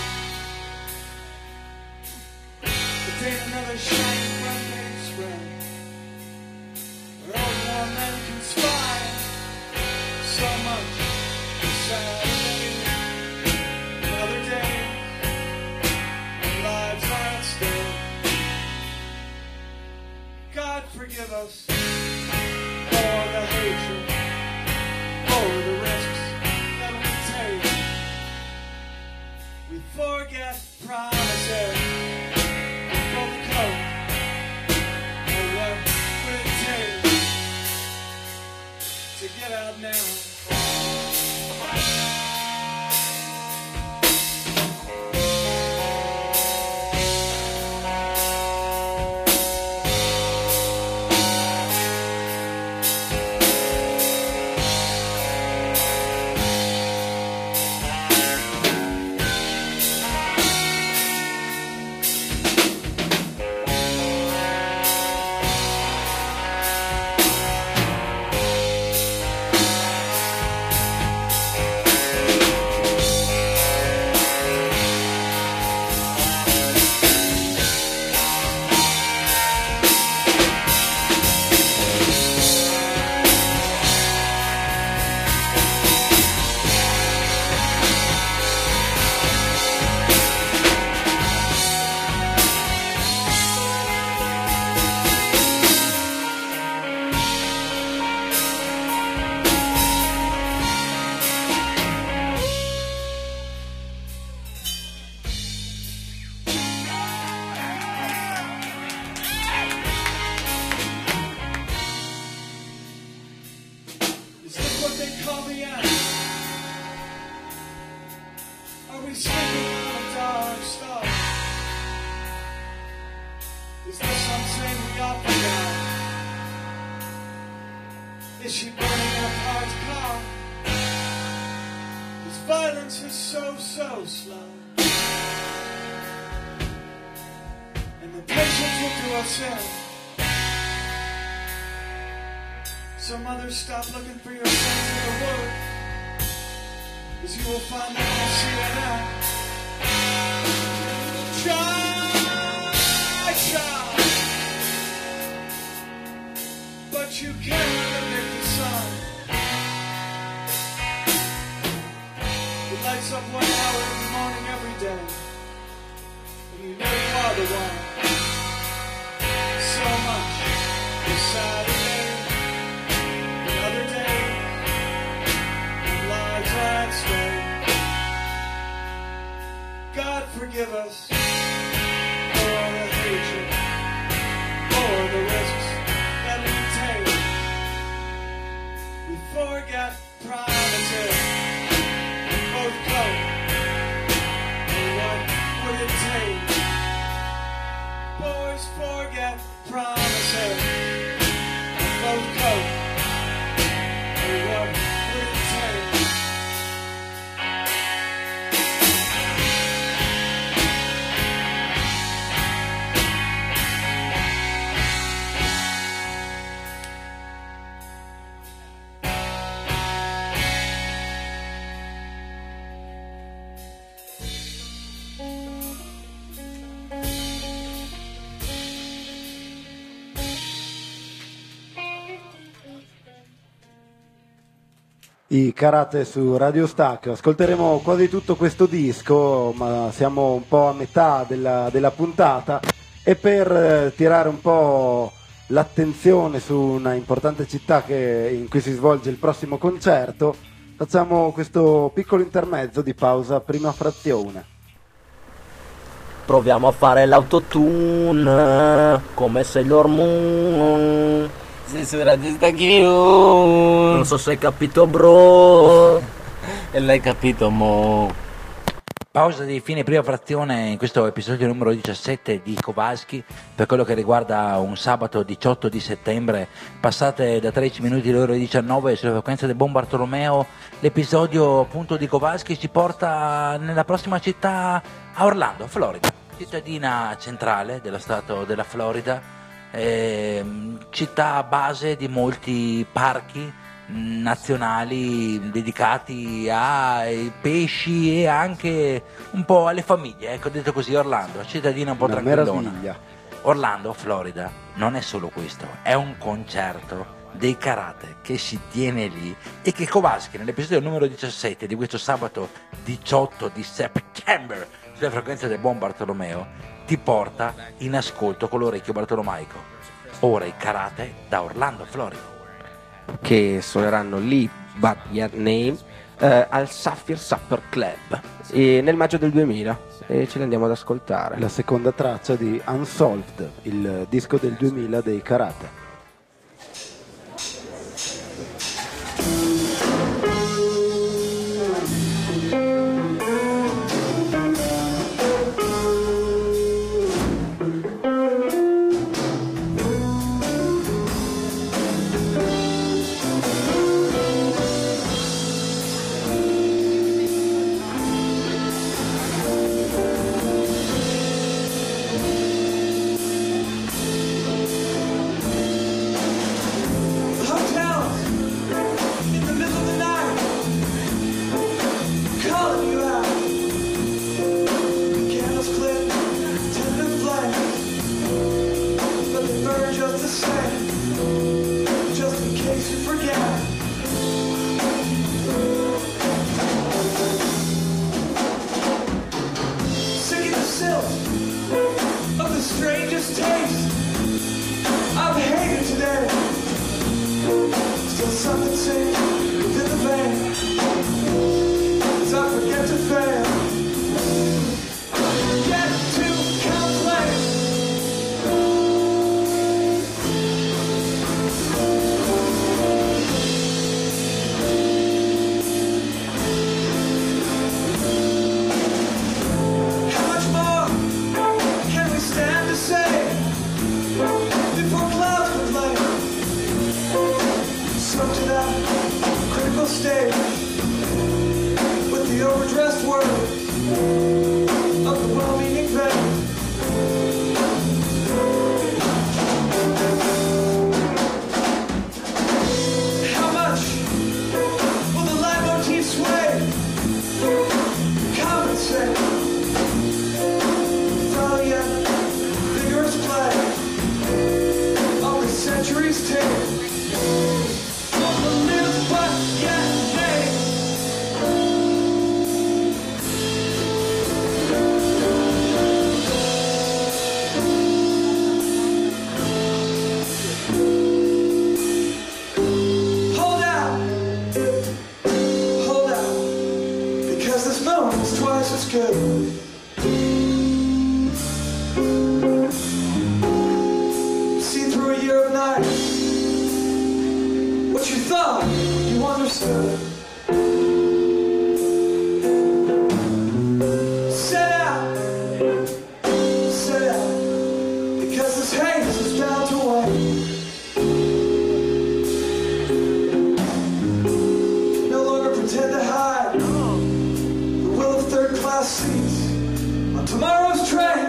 [SPEAKER 9] But ain't another shining front page spread where old warm men conspire. So much for Saturday. Another day. And lives are at stake. God forgive us. So get out now. Is she burning up Hard's car? This violence is so, so slow. And the patience will do us in. So mothers, stop looking for your sons in the wood, as you will find them on C N N. Try, try, but you can't predict the sun. It lights up one hour in the morning every day, and you know you are the one. So much is Saturday, another day, and lives are at stake. God forgive us for all the hatred, for the risks that we take. We forget promises, we both cope. And what would it take? Boys forget promises, we both cope. And what would it take?
[SPEAKER 2] I Karate su Radio Stacchio. Ascolteremo quasi tutto questo disco, ma siamo un po' a metà della, della puntata, e per eh, tirare un po' l'attenzione su una importante città che, in cui si svolge il prossimo concerto, facciamo questo piccolo intermezzo di pausa prima frazione.
[SPEAKER 13] Proviamo a fare l'autotune come Sailor Moon.
[SPEAKER 10] Sei su Radio Stacchio.
[SPEAKER 13] Non so se hai capito, bro.
[SPEAKER 10] E l'hai capito, mo.
[SPEAKER 6] Pausa di fine prima frazione in questo episodio numero diciassette di Kowalski, per quello che riguarda un sabato diciotto di settembre, passate da tredici minuti alle ore diciannove sulla frequenza del Buon Bartolomeo. L'episodio appunto di Kowalski ci porta nella prossima città, a Orlando, Florida, cittadina centrale dello stato della Florida. Eh, città base di molti parchi nazionali dedicati ai pesci e anche un po' alle famiglie, ecco, detto così. Orlando, cittadina un po'
[SPEAKER 2] Una
[SPEAKER 6] tranquillona.
[SPEAKER 2] meraviglia.
[SPEAKER 6] Orlando, Florida, non è solo questo, è un concerto dei Karate che si tiene lì e che Kowalski nell'episodio numero diciassette di questo sabato diciotto di settembre sulla frequenza del Buon Bartolomeo ti porta in ascolto con l'orecchio bartolomaico. Ora i Karate da Orlando, Florida,
[SPEAKER 3] che suoneranno lì But Your Name eh, al Sapphire Supper Club e nel maggio del duemila, e ce li andiamo ad ascoltare.
[SPEAKER 2] La seconda traccia di Unsolved, il disco del duemila dei Karate.
[SPEAKER 9] Will something change within the vein? As I forget to fail, forget to complain. How much more can we stand to say before clouds complain? So to that critical stage with the overdressed words of the well-meaning vein. How much will the leitmotif sway? Compensate from yet vigorous play of the century's tale. Hold out, hold out, because this moment is twice as good. See through a year of night, what you thought you understood. Set out, set out, because this haze is bound to wane. No longer pretend to hide the will of third-class seats on tomorrow's train.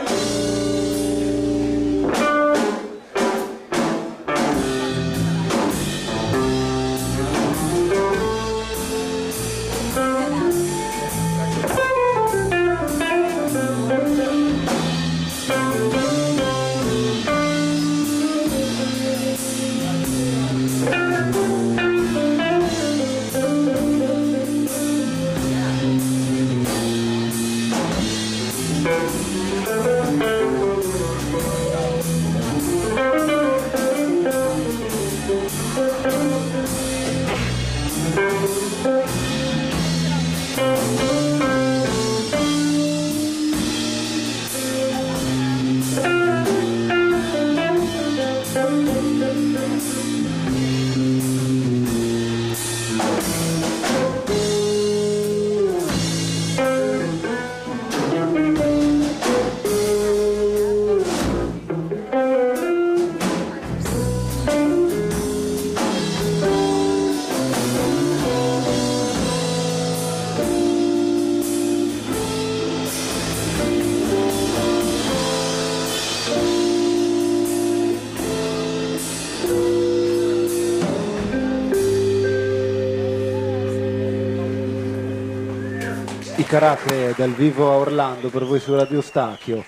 [SPEAKER 2] I Karate dal vivo a Orlando per voi su Radio Stacchio.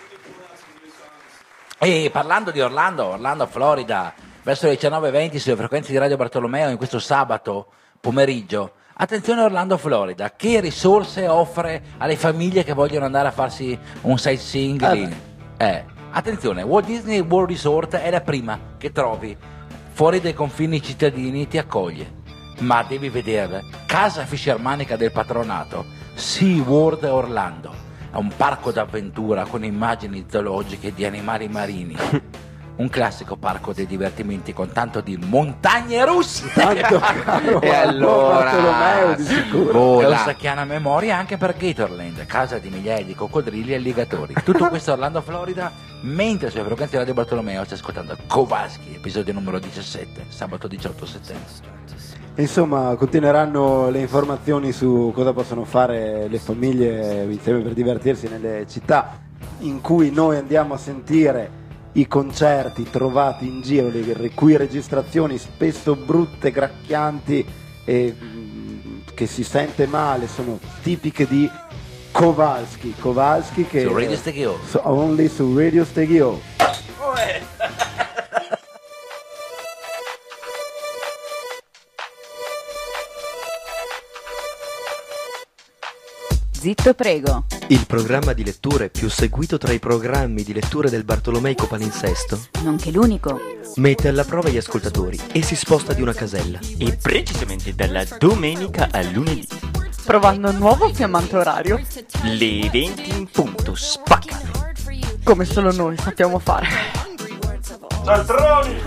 [SPEAKER 6] E parlando di Orlando, Orlando, Florida, verso le diciannove e venti sulle frequenze di Radio Bartolomeo in questo sabato pomeriggio. Attenzione Orlando, Florida, che risorse offre alle famiglie che vogliono andare a farsi un sightseeing
[SPEAKER 2] Eh
[SPEAKER 6] lì? Eh, attenzione, Walt Disney World Resort è la prima che trovi, fuori dai confini cittadini ti accoglie. Ma devi vederla, casa fischermanica del patronato, SeaWorld Orlando, è un parco d'avventura con immagini zoologiche di animali marini. Un classico parco dei divertimenti con tanto di montagne russe.
[SPEAKER 2] Tanto caro,
[SPEAKER 6] e allora
[SPEAKER 2] Bartolomeo di sicuro.
[SPEAKER 6] è una sacchiana memoria anche per Gatorland, casa di migliaia di coccodrilli e alligatori. Tutto questo a Orlando, Florida, mentre sulle frequenze di Radio Bartolomeo stai ascoltando Kowalski, episodio numero diciassette, sabato diciotto settembre.
[SPEAKER 2] Insomma, continueranno le informazioni su cosa possono fare le famiglie insieme per divertirsi nelle città in cui noi andiamo a sentire i concerti trovati in giro, le cui registrazioni spesso brutte, gracchianti e mh, che si sente male, sono tipiche di Kowalski. Kowalski che
[SPEAKER 6] Su Radio Stegio.
[SPEAKER 2] So, only su Radio Stegio.
[SPEAKER 14] Zitto prego.
[SPEAKER 15] Il programma di letture più seguito tra i programmi di letture del Bartolomeico Palinsesto,
[SPEAKER 14] nonché l'unico,
[SPEAKER 15] mette alla prova gli ascoltatori e si sposta di una casella.
[SPEAKER 16] E precisamente dalla domenica al lunedì,
[SPEAKER 17] provando un nuovo fiammante orario,
[SPEAKER 16] le venti in punto, spaccate,
[SPEAKER 17] come solo noi sappiamo fare.
[SPEAKER 5] Cialtroni!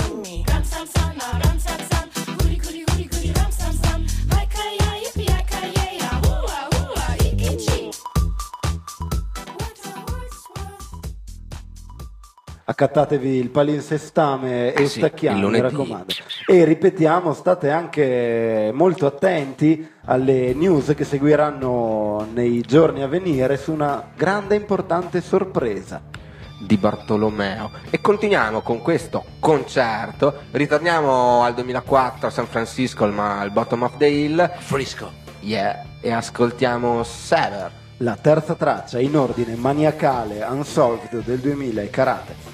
[SPEAKER 2] Accattatevi il palinsestame e
[SPEAKER 3] Eh sì,
[SPEAKER 2] stacchiamo,
[SPEAKER 3] il
[SPEAKER 2] mi
[SPEAKER 3] lunedì.
[SPEAKER 2] raccomando. E ripetiamo, state anche molto attenti alle news che seguiranno nei giorni a venire su una grande e importante sorpresa
[SPEAKER 3] di Bartolomeo. E continuiamo con questo concerto. Ritorniamo al duemilaquattro a San Francisco, al, al Bottom of the Hill.
[SPEAKER 6] Frisco.
[SPEAKER 3] Yeah. E ascoltiamo Sever.
[SPEAKER 2] La terza traccia in ordine maniacale Unsolved del duemila e Karate.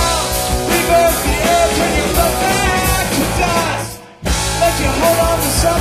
[SPEAKER 5] Hold on to some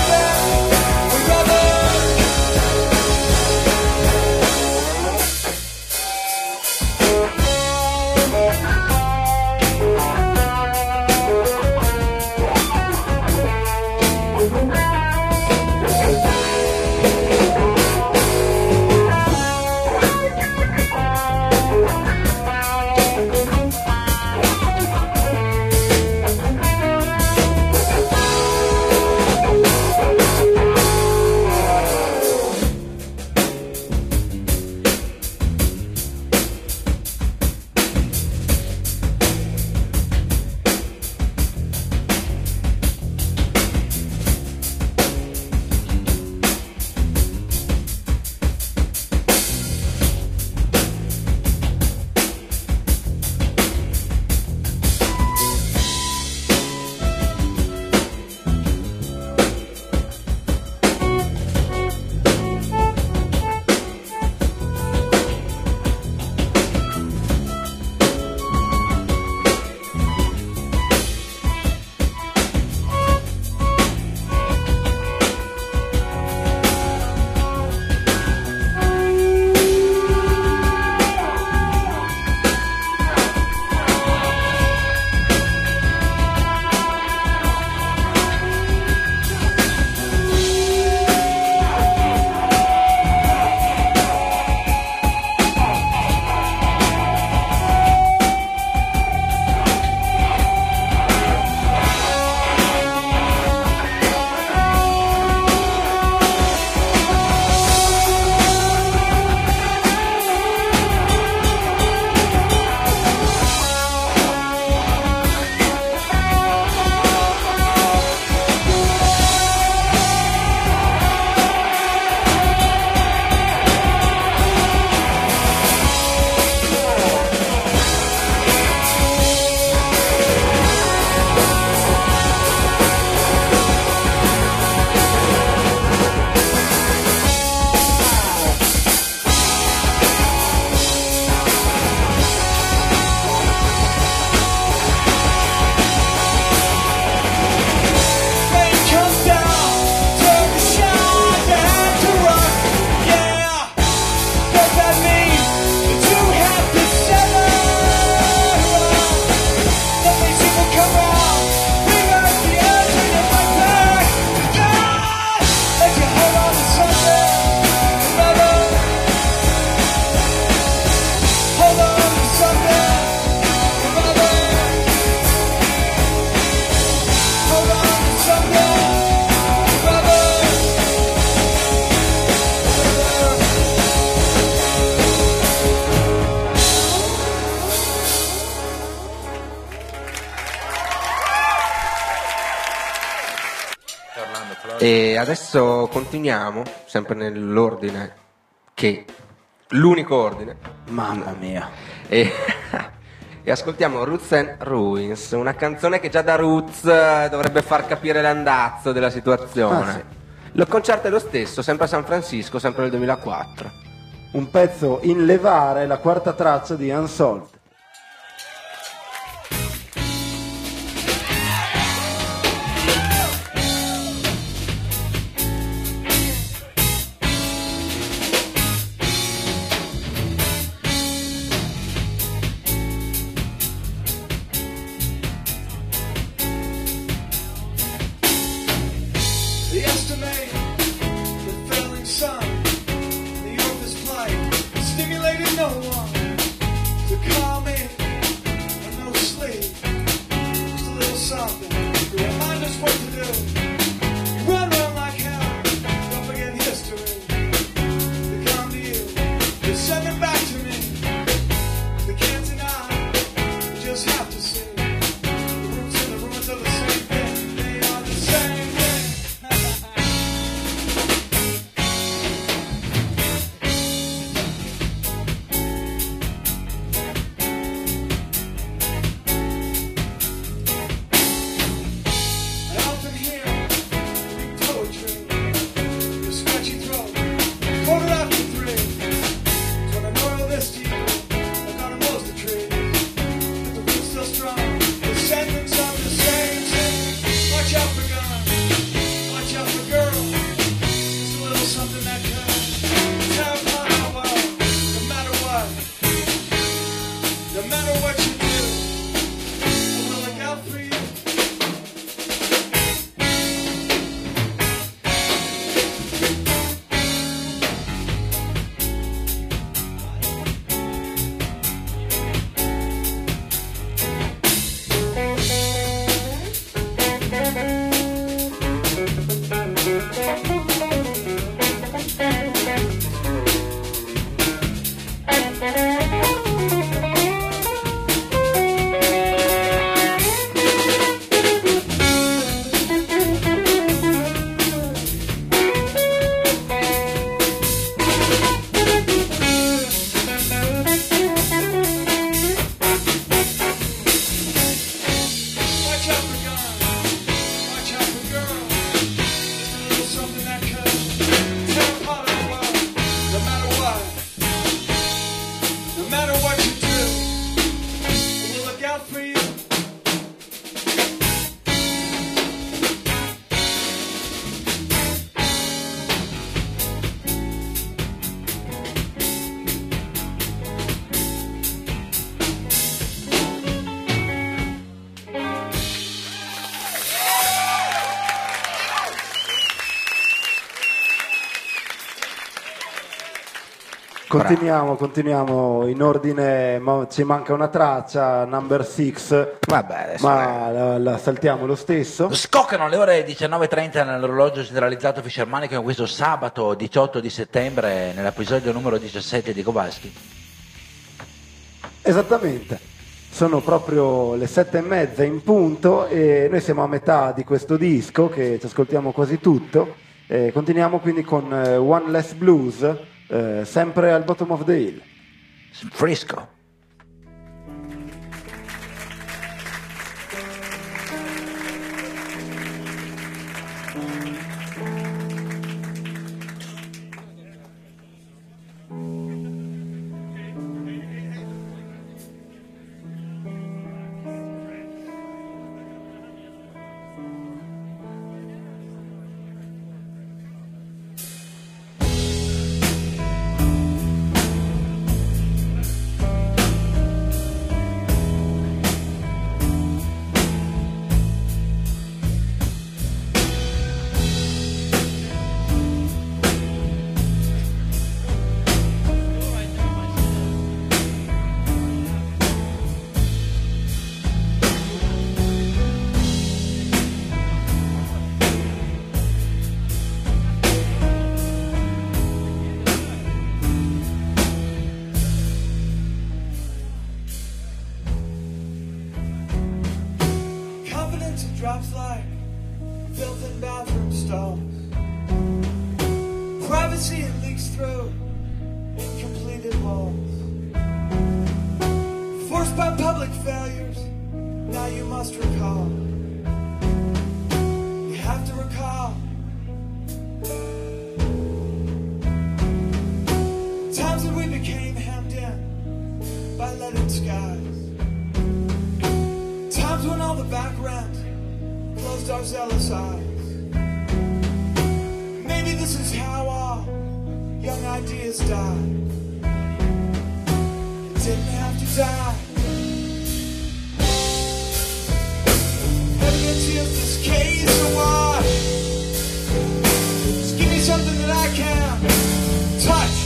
[SPEAKER 3] E adesso continuiamo, sempre nell'ordine che... l'unico ordine.
[SPEAKER 2] Mamma mia.
[SPEAKER 3] E, e ascoltiamo Roots and Ruins, una canzone che già da Roots dovrebbe far capire l'andazzo della situazione.
[SPEAKER 2] Ah, sì.
[SPEAKER 3] Il concerto è lo stesso, sempre a San Francisco, sempre nel duemilaquattro.
[SPEAKER 2] Un pezzo in levare, la quarta traccia di Unsolved. Continuiamo, continuiamo in ordine, ma ci manca una traccia, number six.
[SPEAKER 3] Vabbè,
[SPEAKER 2] ma la, la saltiamo lo stesso.
[SPEAKER 6] Scoccano le ore diciannove e trenta nell'orologio generalizzato Fischermanico in questo sabato diciotto di settembre nell'episodio numero diciassette di Kowalski.
[SPEAKER 2] Esattamente, sono proprio le sette e mezza in punto e noi siamo a metà di questo disco che ci ascoltiamo quasi tutto. E continuiamo quindi con uh, One Less Blues. Uh, sempre al Bottom of the Hill.
[SPEAKER 6] Frisco.
[SPEAKER 9] stalls. Privacy leaks through incompleted walls. Forced by public failures, now you must recall. You have to recall times when we became hemmed in by leaden skies. Times when all the back rent closed our zealous eyes. Maybe this is how all young ideas die. It didn't have to die. Evidence of this case or what? Just give me something that I can touch.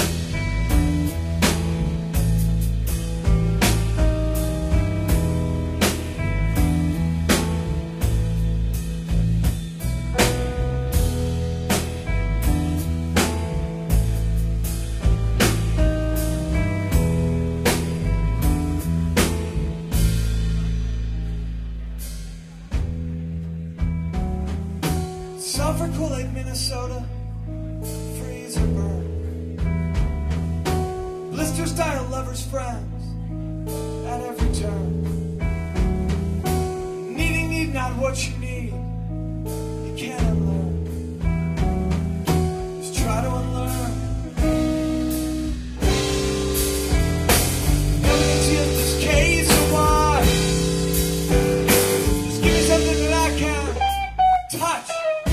[SPEAKER 9] Sulfur Kool-Aid, Minnesota, freeze or burn. Blister style lovers, friends, at every turn. Needing, need not what you need, you can't unlearn. Just try to unlearn. Evidence in this case or what? Just give me something that I can touch.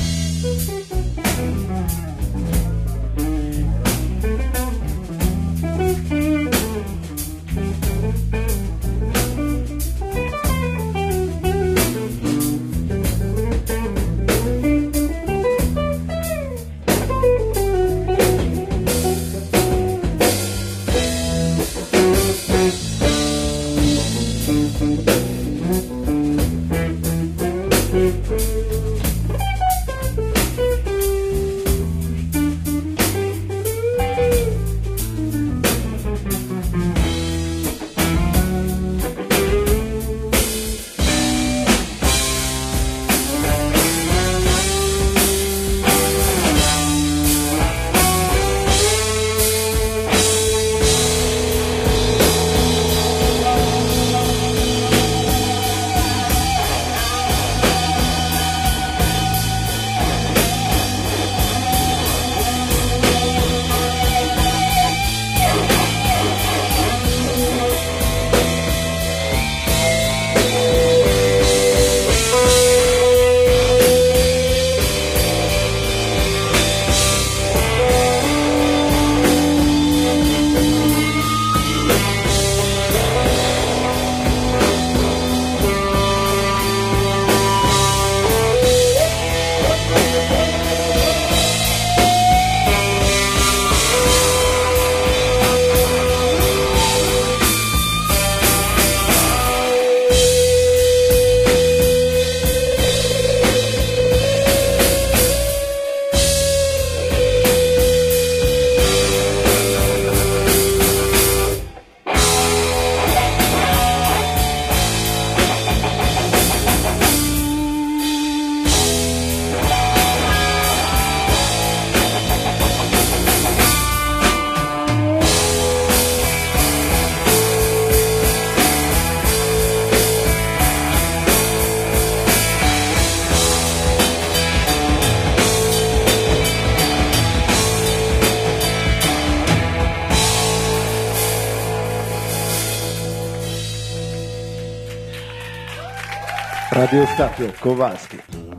[SPEAKER 2] Radio Stacchio, Kowalski.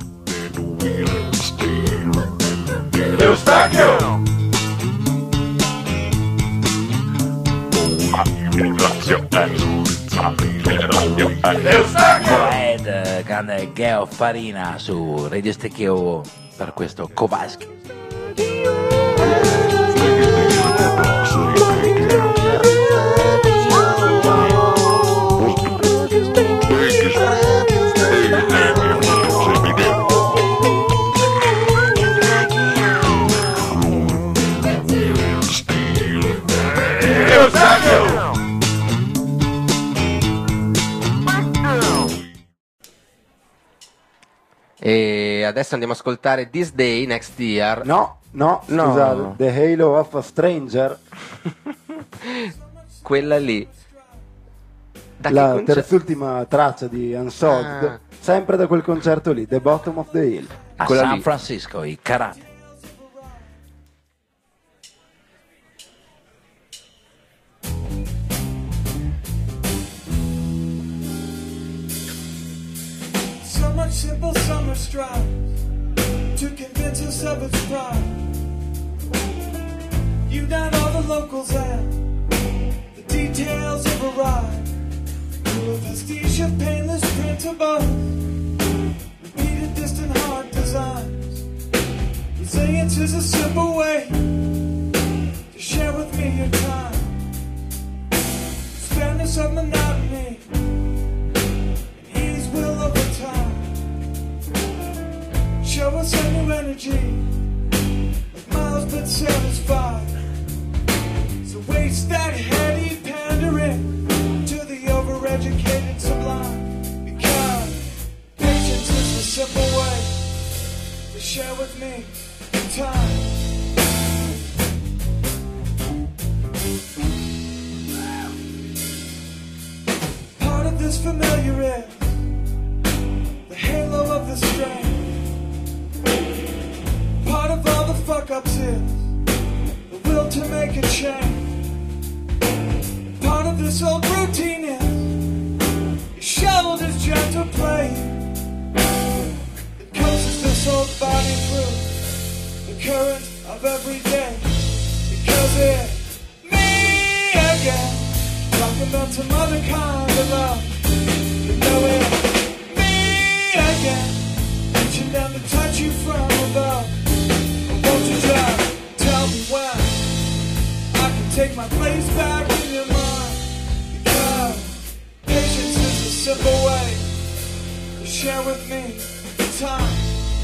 [SPEAKER 5] Eustachio!
[SPEAKER 6] Ed grande Geo Farina su Radio Stecchio per questo Kowalski.
[SPEAKER 3] E adesso andiamo a ascoltare This Day Next Year.
[SPEAKER 2] No, no,
[SPEAKER 3] No.
[SPEAKER 2] scusa, The Halo of a Stranger,
[SPEAKER 3] Quella lì. Da che
[SPEAKER 2] la
[SPEAKER 3] concerto?
[SPEAKER 2] terzultima traccia di Unsolved,
[SPEAKER 3] Ah.
[SPEAKER 2] sempre da quel concerto lì, The Bottom of the Hill.
[SPEAKER 6] A
[SPEAKER 3] Quella
[SPEAKER 6] San
[SPEAKER 3] lì.
[SPEAKER 6] Francisco, i karate.
[SPEAKER 9] So much simple summer strife to convince us of its pride. Unite all the locals and the details of a ride. To a vestige of painless printables, repeated distant hard designs. Resilience is a simple way to share with me your time. Spareness of monotony, ease will over time. Show us a new energy, like miles but satisfied. So waste that heady pandering to the overeducated sublime. Because patience is a simple way to share with me your time. Part of this familiar is the halo of the strain. Part of all the fuck ups is the will to make a change. Part of this old routine is your shoulders gentle play. It coaxes this old body through the current of every day. Because it's me again, talking about some other kind of love. You know it's me again, reaching down to touch you from above. Won't you just tell me when I can take my place back in your mind? Because patience is a simple way to share with me the time.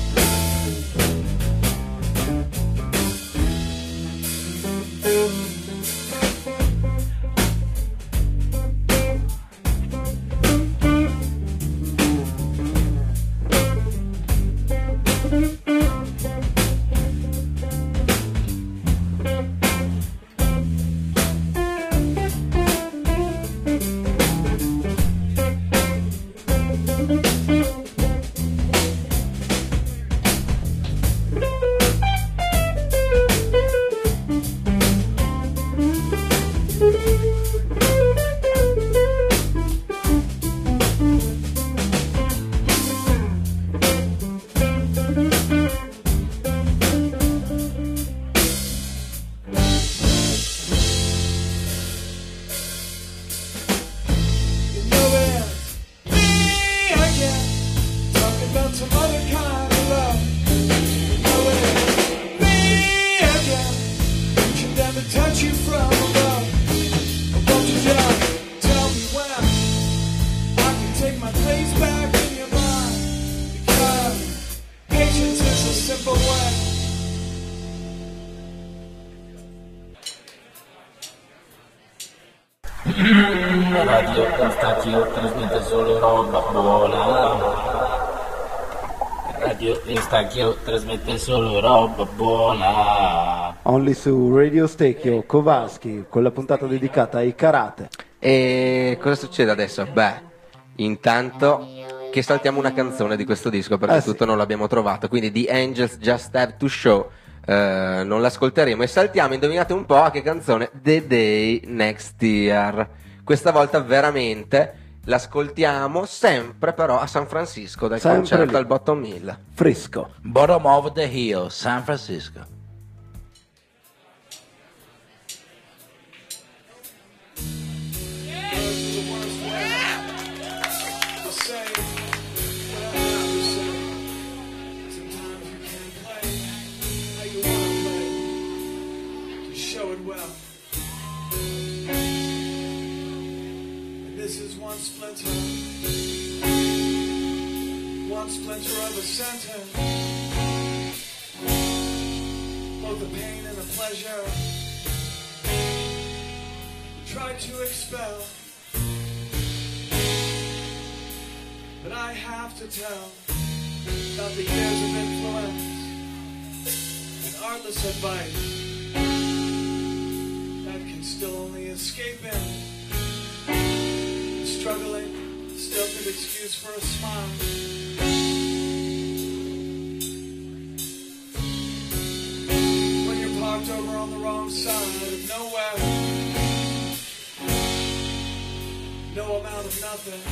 [SPEAKER 10] Radio Eustachio trasmette solo roba buona. Radio Eustachio trasmette solo roba buona.
[SPEAKER 2] Only su Radio Stecchio, Kowalski, con la puntata dedicata ai karate.
[SPEAKER 3] E cosa succede adesso? Beh, intanto che saltiamo una canzone di questo disco perché
[SPEAKER 2] Eh sì.
[SPEAKER 3] tutto non l'abbiamo trovato, quindi The Angels Just Have to Show eh, non l'ascolteremo e saltiamo, indovinate un po' a che canzone? The Day Next Year. Questa volta veramente l'ascoltiamo sempre però a San Francisco, dal
[SPEAKER 2] Sempre
[SPEAKER 3] concerto
[SPEAKER 2] lì.
[SPEAKER 3] al Bottom Hill.
[SPEAKER 2] Frisco.
[SPEAKER 6] Bottom of the Hill, San Francisco.
[SPEAKER 9] Show it well. And this is one splinter, one splinter of a sentence, both a pain and a pleasure. Try to expel, but I have to tell. Not the years of influence and artless advice that can still only escape in. Struggling, still good excuse for a smile. When you're parked over on the wrong side of nowhere, no amount of nothing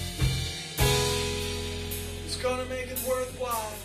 [SPEAKER 9] is gonna make it worthwhile.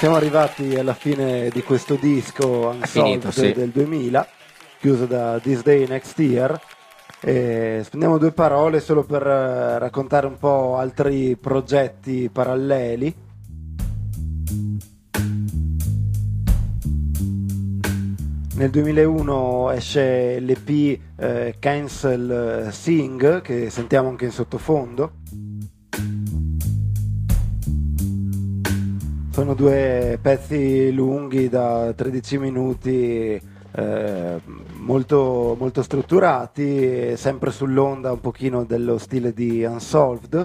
[SPEAKER 2] Siamo arrivati alla fine di questo disco Unsolved
[SPEAKER 3] finito, sì.
[SPEAKER 2] del duemila, chiuso da This Day Next Year. E spendiamo due parole solo per eh, raccontare un po' altri progetti paralleli. Nel duemilauno esce l'E P eh, Cancel Sing, che sentiamo anche in sottofondo. Sono due pezzi lunghi da tredici minuti, eh, molto, molto strutturati, sempre sull'onda un pochino dello stile di Unsolved,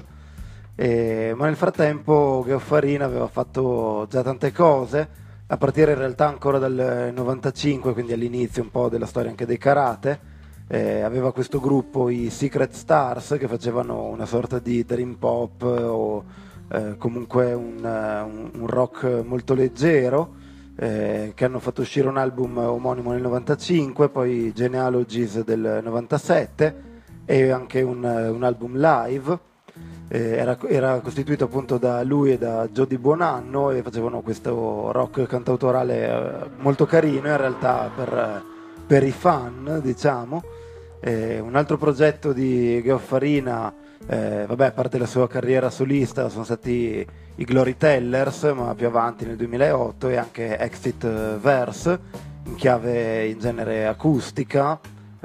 [SPEAKER 2] eh, ma nel frattempo Geoffarina aveva fatto già tante cose, a partire in realtà ancora dal novantacinque, quindi all'inizio un po' della storia anche dei Karate. Eh, aveva questo gruppo, i Secret Stars, che facevano una sorta di dream pop o Eh, comunque un, un, un rock molto leggero, eh, che hanno fatto uscire un album omonimo nel novantacinque, poi Genealogies del novantasette e anche un, un album live. Eh, era, era costituito appunto da lui e da Jody Buonanno e facevano questo rock cantautorale eh, molto carino, in realtà per, per i fan, diciamo. Eh, un altro progetto di Geoffarina, Eh, vabbè, a parte la sua carriera solista, sono stati i Glory Tellers, ma più avanti nel duemilaotto, e anche Exit Verse in chiave in genere acustica,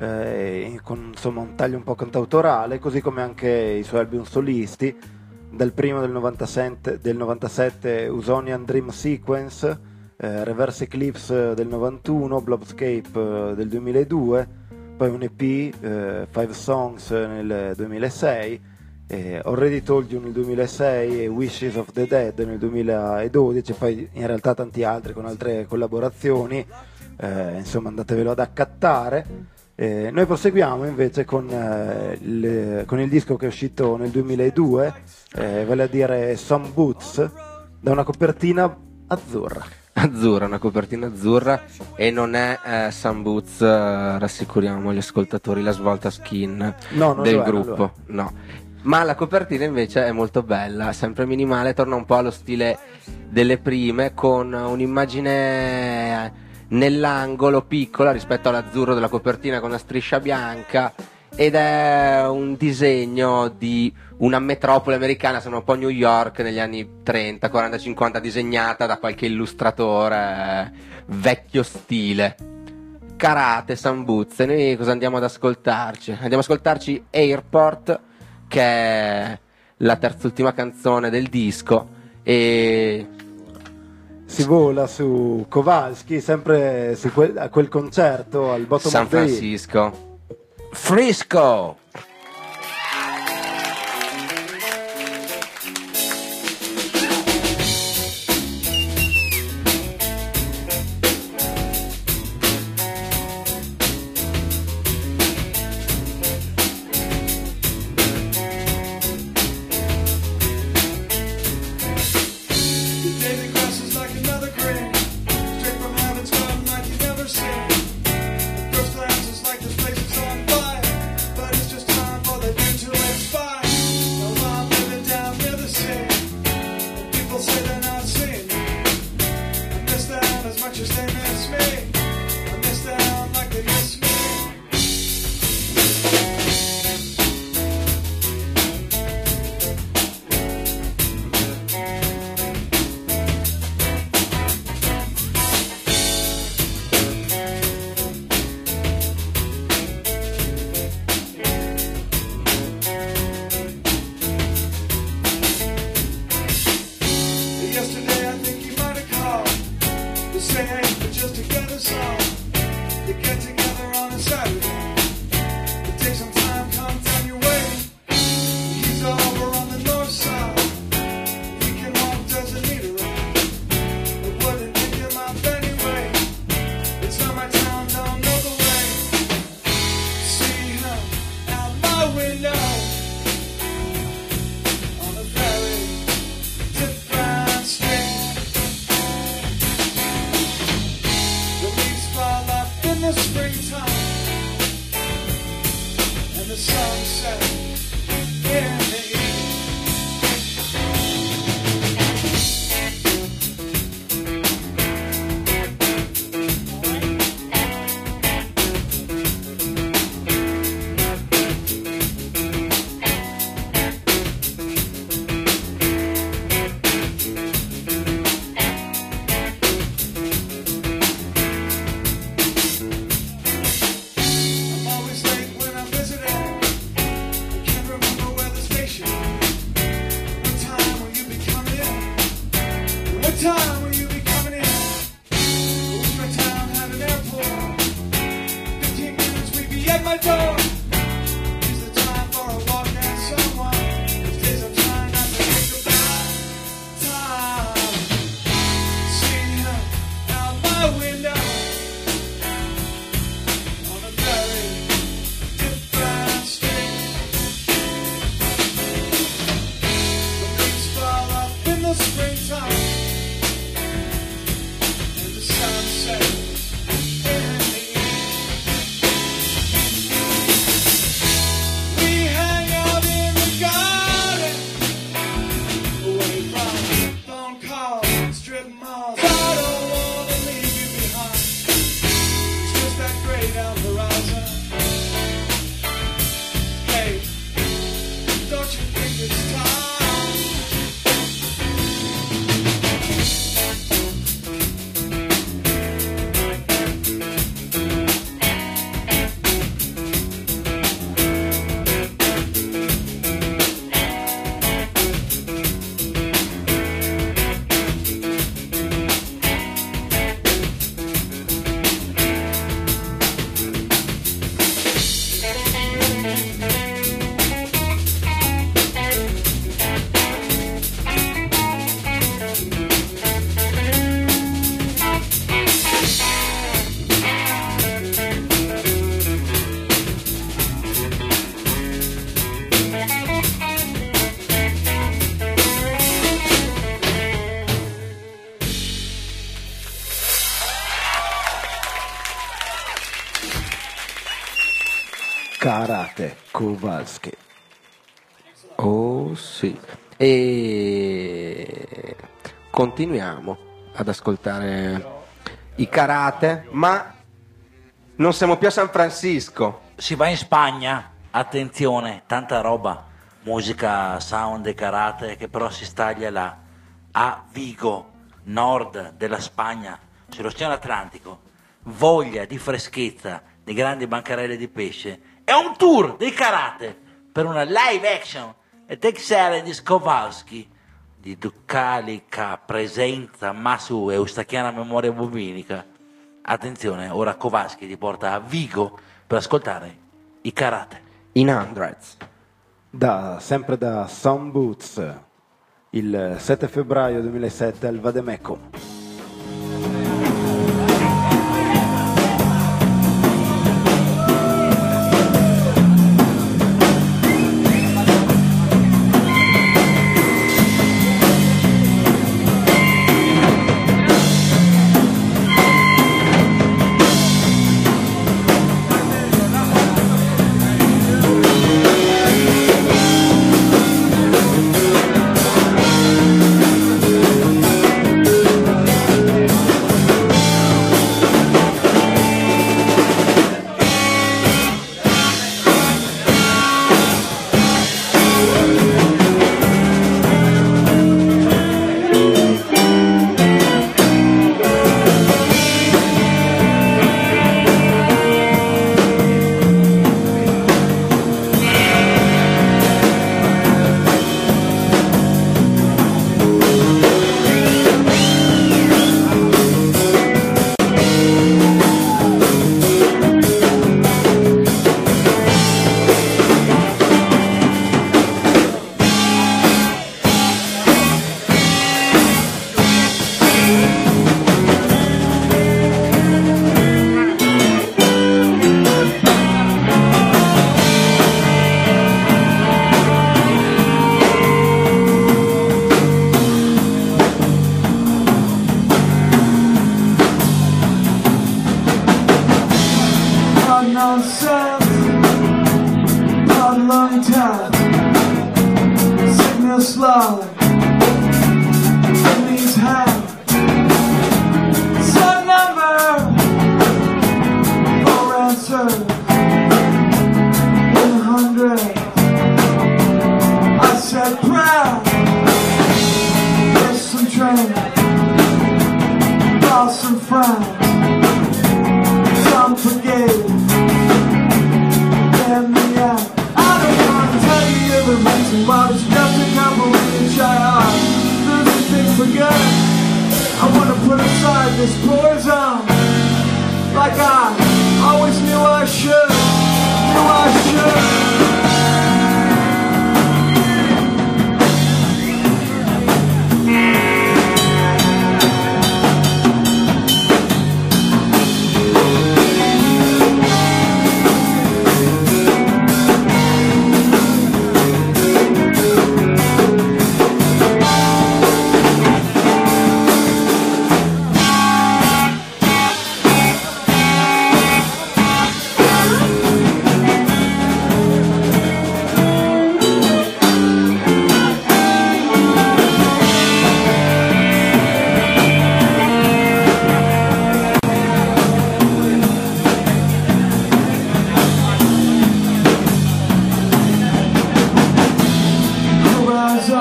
[SPEAKER 2] eh, con insomma un taglio un po' cantautorale, così come anche i suoi album solisti, dal primo del novantasette, del novantasette Usonian Dream Sequence, eh, Reverse Eclipse del novantuno, Blobscape eh, del duemiladue, poi un E P, eh, Five Songs nel duemilasei, eh, Already Told You nel duemilasei e Wishes of the Dead nel duemiladodici, poi in realtà tanti altri con altre collaborazioni, eh, insomma andatevelo ad accattare. Eh, noi proseguiamo invece con, eh, il, con il disco che è uscito nel duemiladue, eh, vale a dire Some Boots, da una copertina azzurra.
[SPEAKER 3] Azzurra, una copertina azzurra, e non è eh, Some Boots, eh, rassicuriamo gli ascoltatori, la svolta skin
[SPEAKER 2] no, non
[SPEAKER 3] del
[SPEAKER 2] lo è,
[SPEAKER 3] gruppo,
[SPEAKER 2] non lo
[SPEAKER 3] no. Ma la copertina invece è molto bella, sempre minimale, torna un po' allo stile delle prime, con un'immagine nell'angolo piccola rispetto all'azzurro della copertina con la striscia bianca, ed è un disegno di una metropoli americana, sono un po' New York negli anni trenta, quaranta, cinquanta, disegnata da qualche illustratore vecchio stile. Karate, Some Boots. E noi cosa andiamo ad ascoltarci? Andiamo ad ascoltarci Airport, che è la terz'ultima canzone del disco, e
[SPEAKER 2] si vola su Kowalski, sempre su quel, a quel concerto al Bottom
[SPEAKER 3] San
[SPEAKER 2] of the Hill.
[SPEAKER 3] Francisco. Frisco!
[SPEAKER 9] time will you be coming in? My town had an airport. Fifteen minutes we'd be at my door. Is the time for a walk and someone? These days I'm trying not to think about time. Seeing her out my window on a very different street. The leaves fall up in the springtime.
[SPEAKER 2] Karate Kowalski.
[SPEAKER 3] Oh sì. E continuiamo ad ascoltare i Karate, ma non siamo più a San Francisco.
[SPEAKER 6] Si va in Spagna, attenzione, tanta roba, musica, sound e karate, che però si staglia là, a Vigo, nord della Spagna, sull'Oceano Atlantico, voglia di freschezza, di grandi bancarelle di pesce. È un tour dei karate per una live action ed excellent di Kowalski di Ducalica presenza Masu e Eustachiana memoria bovinica. Attenzione, ora Kowalski ti porta a Vigo per ascoltare i karate
[SPEAKER 3] in hundreds
[SPEAKER 2] da, sempre da Sound Boots il sette febbraio duemilasette al Vademecum.
[SPEAKER 9] But it's just a couple of weeks I lost. Losing things for good.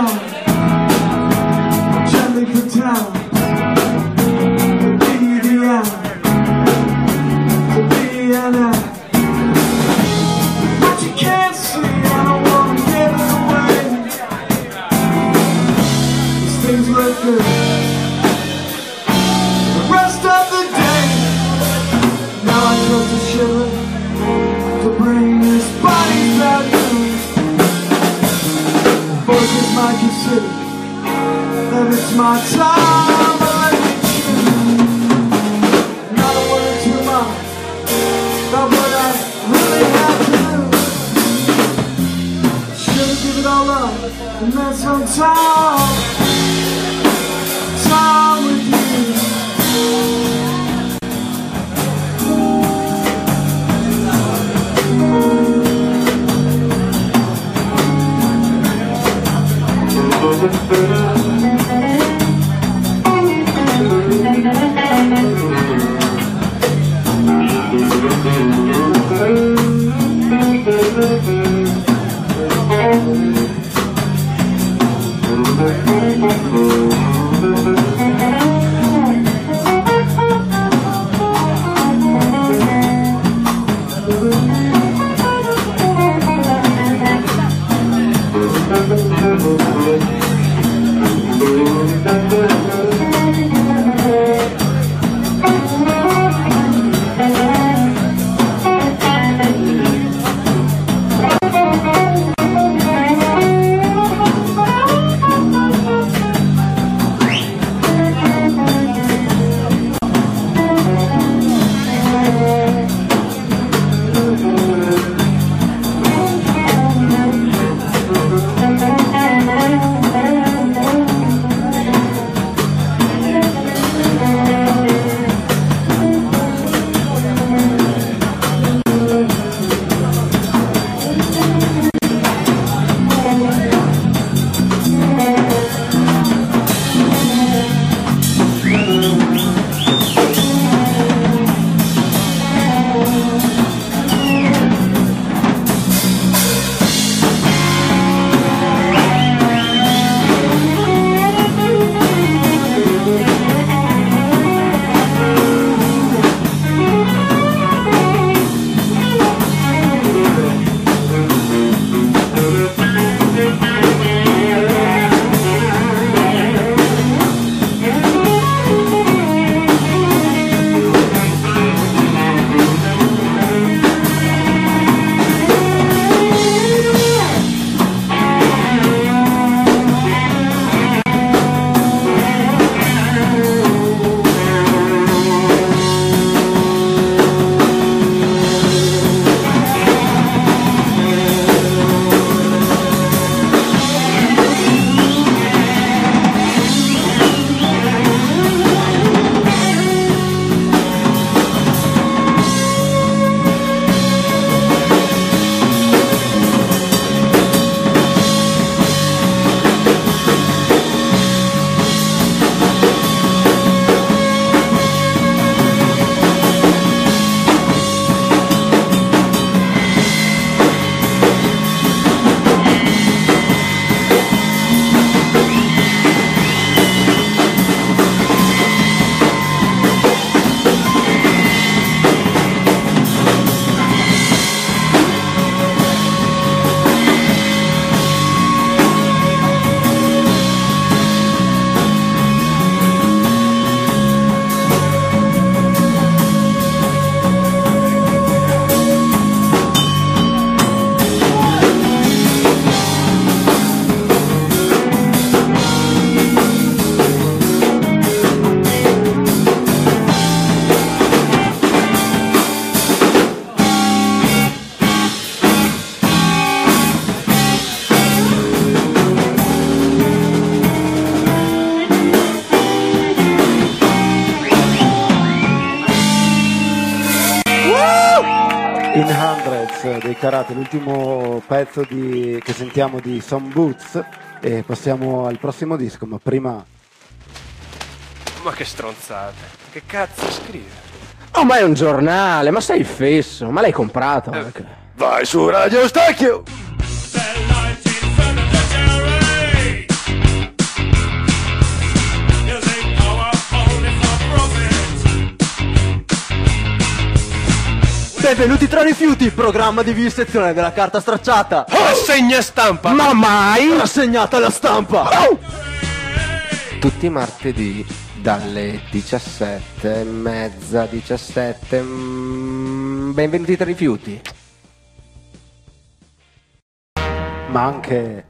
[SPEAKER 9] down, gently put down, to be the end, to be an end. But you can't see, I don't wanna give it away. These things look good the rest of the day. Now I come to shiver to bring this body back to. Voices might consider that it's my time, but let me choose. Not a word too much, not what I really have to do. Should've given it all up and then some time, time with you.
[SPEAKER 2] In Hundreds dei Karate, l'ultimo pezzo di, che sentiamo di Some Boots, e passiamo al prossimo disco, ma prima...
[SPEAKER 14] Ma che stronzate, che cazzo scrive?
[SPEAKER 3] Oh, ma è un giornale, ma sei fesso, ma l'hai comprato anche.
[SPEAKER 14] Vai su Radio Stacchio!
[SPEAKER 13] Benvenuti tra rifiuti, programma di vivisezione della carta stracciata.
[SPEAKER 14] Rassegna stampa.
[SPEAKER 13] Ma mai rassegnata alla stampa. Oh!
[SPEAKER 3] Tutti i martedì dalle diciassette e mezza, diciassette. Mm, benvenuti tra rifiuti.
[SPEAKER 2] Ma anche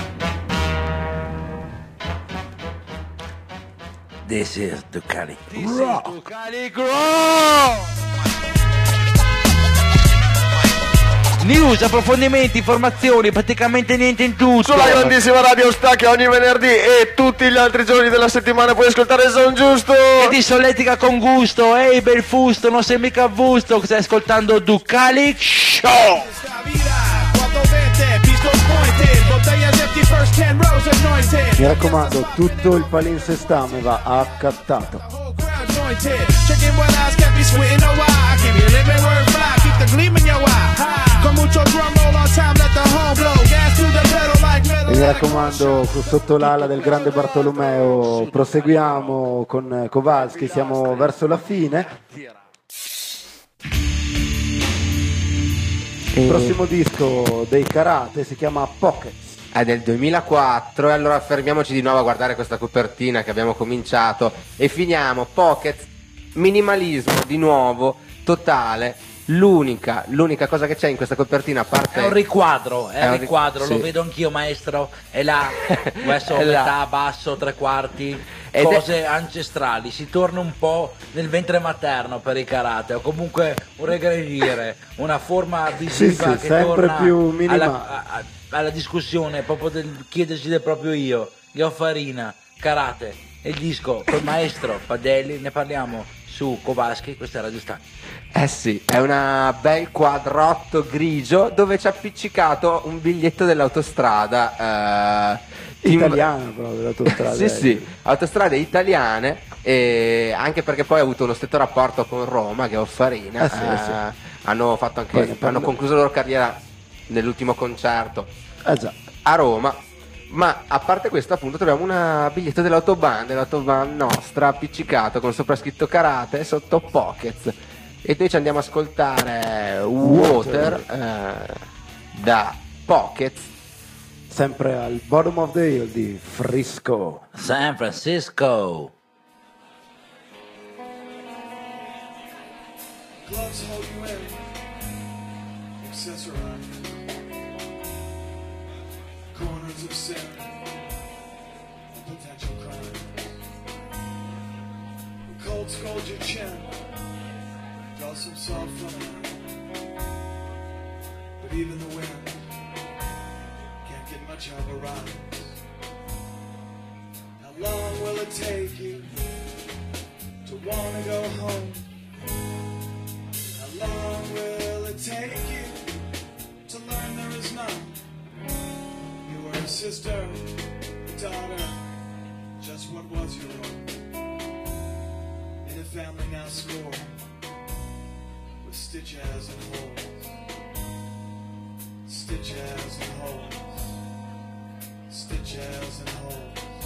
[SPEAKER 6] This is Ducati.
[SPEAKER 14] This is Ducati Grow.
[SPEAKER 6] News, approfondimenti, informazioni, praticamente niente in tutto.
[SPEAKER 14] Sulla grandissima Radio Stacchio ogni venerdì e tutti gli altri giorni della settimana puoi ascoltare Son Giusto.
[SPEAKER 6] E ti solletica con gusto, ehi bel fusto, non sei mica avvusto, stai ascoltando Ducati Show.
[SPEAKER 2] Mi raccomando, tutto il palinsestame va accattato.
[SPEAKER 5] Chicken one eyes can't be sweating no why. Give me a living word fly, keep the gleam in your eye. Con mucho drum roll on time, let the home blow. Gas to the pedal like metal.
[SPEAKER 2] E mi raccomando, sotto l'ala del grande Bartolomeo proseguiamo con Kowalski, siamo verso la fine. Il prossimo disco dei Karate si chiama Pockets.
[SPEAKER 3] È del duemilaquattro e allora fermiamoci di nuovo a guardare questa copertina che abbiamo cominciato e finiamo. Pockets, minimalismo di nuovo, totale. L'unica, l'unica cosa che c'è in questa copertina a parte...
[SPEAKER 6] È un riquadro, è, è un riquadro,
[SPEAKER 3] sì.
[SPEAKER 6] Lo vedo anch'io maestro, è là, verso
[SPEAKER 3] È là.
[SPEAKER 6] metà, basso, tre quarti,
[SPEAKER 3] Ed
[SPEAKER 6] cose ancestrali, si torna un po' nel ventre materno per i karate, o comunque un regredire, una forma visiva
[SPEAKER 2] Sì, sì,
[SPEAKER 6] che
[SPEAKER 2] sempre
[SPEAKER 6] torna
[SPEAKER 2] più minimale.
[SPEAKER 6] alla, a- alla discussione, proprio del chiedersi del proprio io, io farina, karate, e il disco col maestro Padelli, ne parliamo su Kowalski, questa è Radio Stacchio.
[SPEAKER 3] Eh sì, è una bel quadrotto grigio dove c'è appiccicato un biglietto dell'autostrada eh,
[SPEAKER 2] Italiano però dell'autostrada.
[SPEAKER 3] Sì, sì, autostrade italiane, e anche perché poi ha avuto uno stretto rapporto con Roma, che è Offarina.
[SPEAKER 2] Eh sì, eh sì.
[SPEAKER 3] Hanno fatto anche
[SPEAKER 2] Poi ne
[SPEAKER 3] hanno
[SPEAKER 2] parlo-
[SPEAKER 3] concluso la loro carriera nell'ultimo concerto
[SPEAKER 2] Eh già.
[SPEAKER 3] a Roma. Ma a parte questo, appunto, troviamo un biglietto dell'autobahn, dell'autobahn nostra, appiccicato con sopra scritto Karate sotto Pockets. E noi ci andiamo a ascoltare Water, eh, da Pockets.
[SPEAKER 2] Sempre al bottom of the hill di Frisco.
[SPEAKER 6] San Francisco.
[SPEAKER 9] Gloves hold you in, accessorize. Corners of sin, potential crime. Cold scold your chin, draw some salt from it. But even the wind can't get much of a rise. How long will it take you to wanna go home? How long will it take you to learn there is none? You were a sister, a daughter, just what was your own? In a family now scored with stitches and holes, stitches and holes, stitches and holes.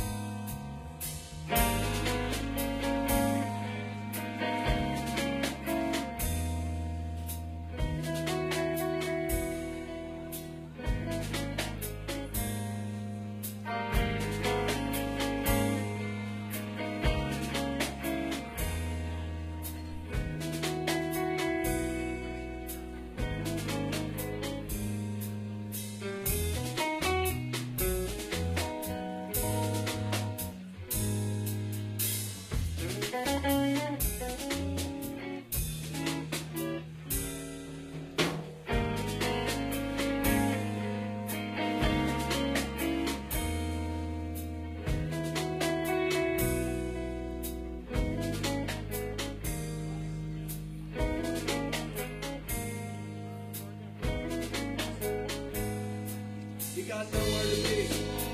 [SPEAKER 9] You got nowhere to be,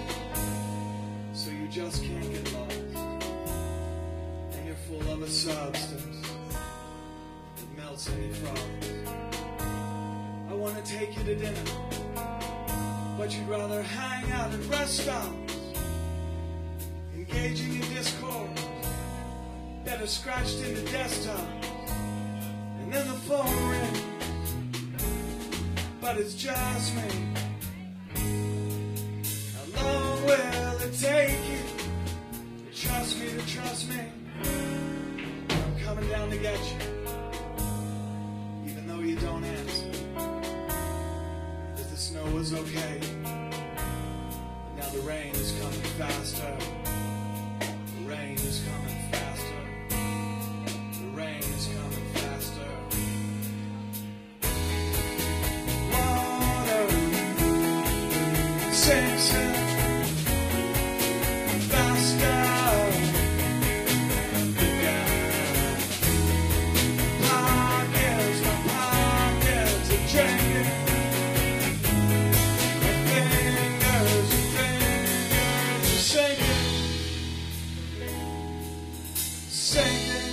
[SPEAKER 9] so you just can't get lost. And you're full of a substance that melts any frost. I want to take you to dinner, but you'd rather hang out at rest stops, engaging in discourse that are scratched into desktops. And then the phone rings, but it's just me. How long will it take you to trust me, to trust me? I'm coming down to get you, even though you don't answer. Cause the snow was okay, but now the rain is coming faster. The rain is coming faster. The rain is coming faster. Water sinks in faster. Pockets, my pockets are draining. My fingers, fingers are shaking, shaking.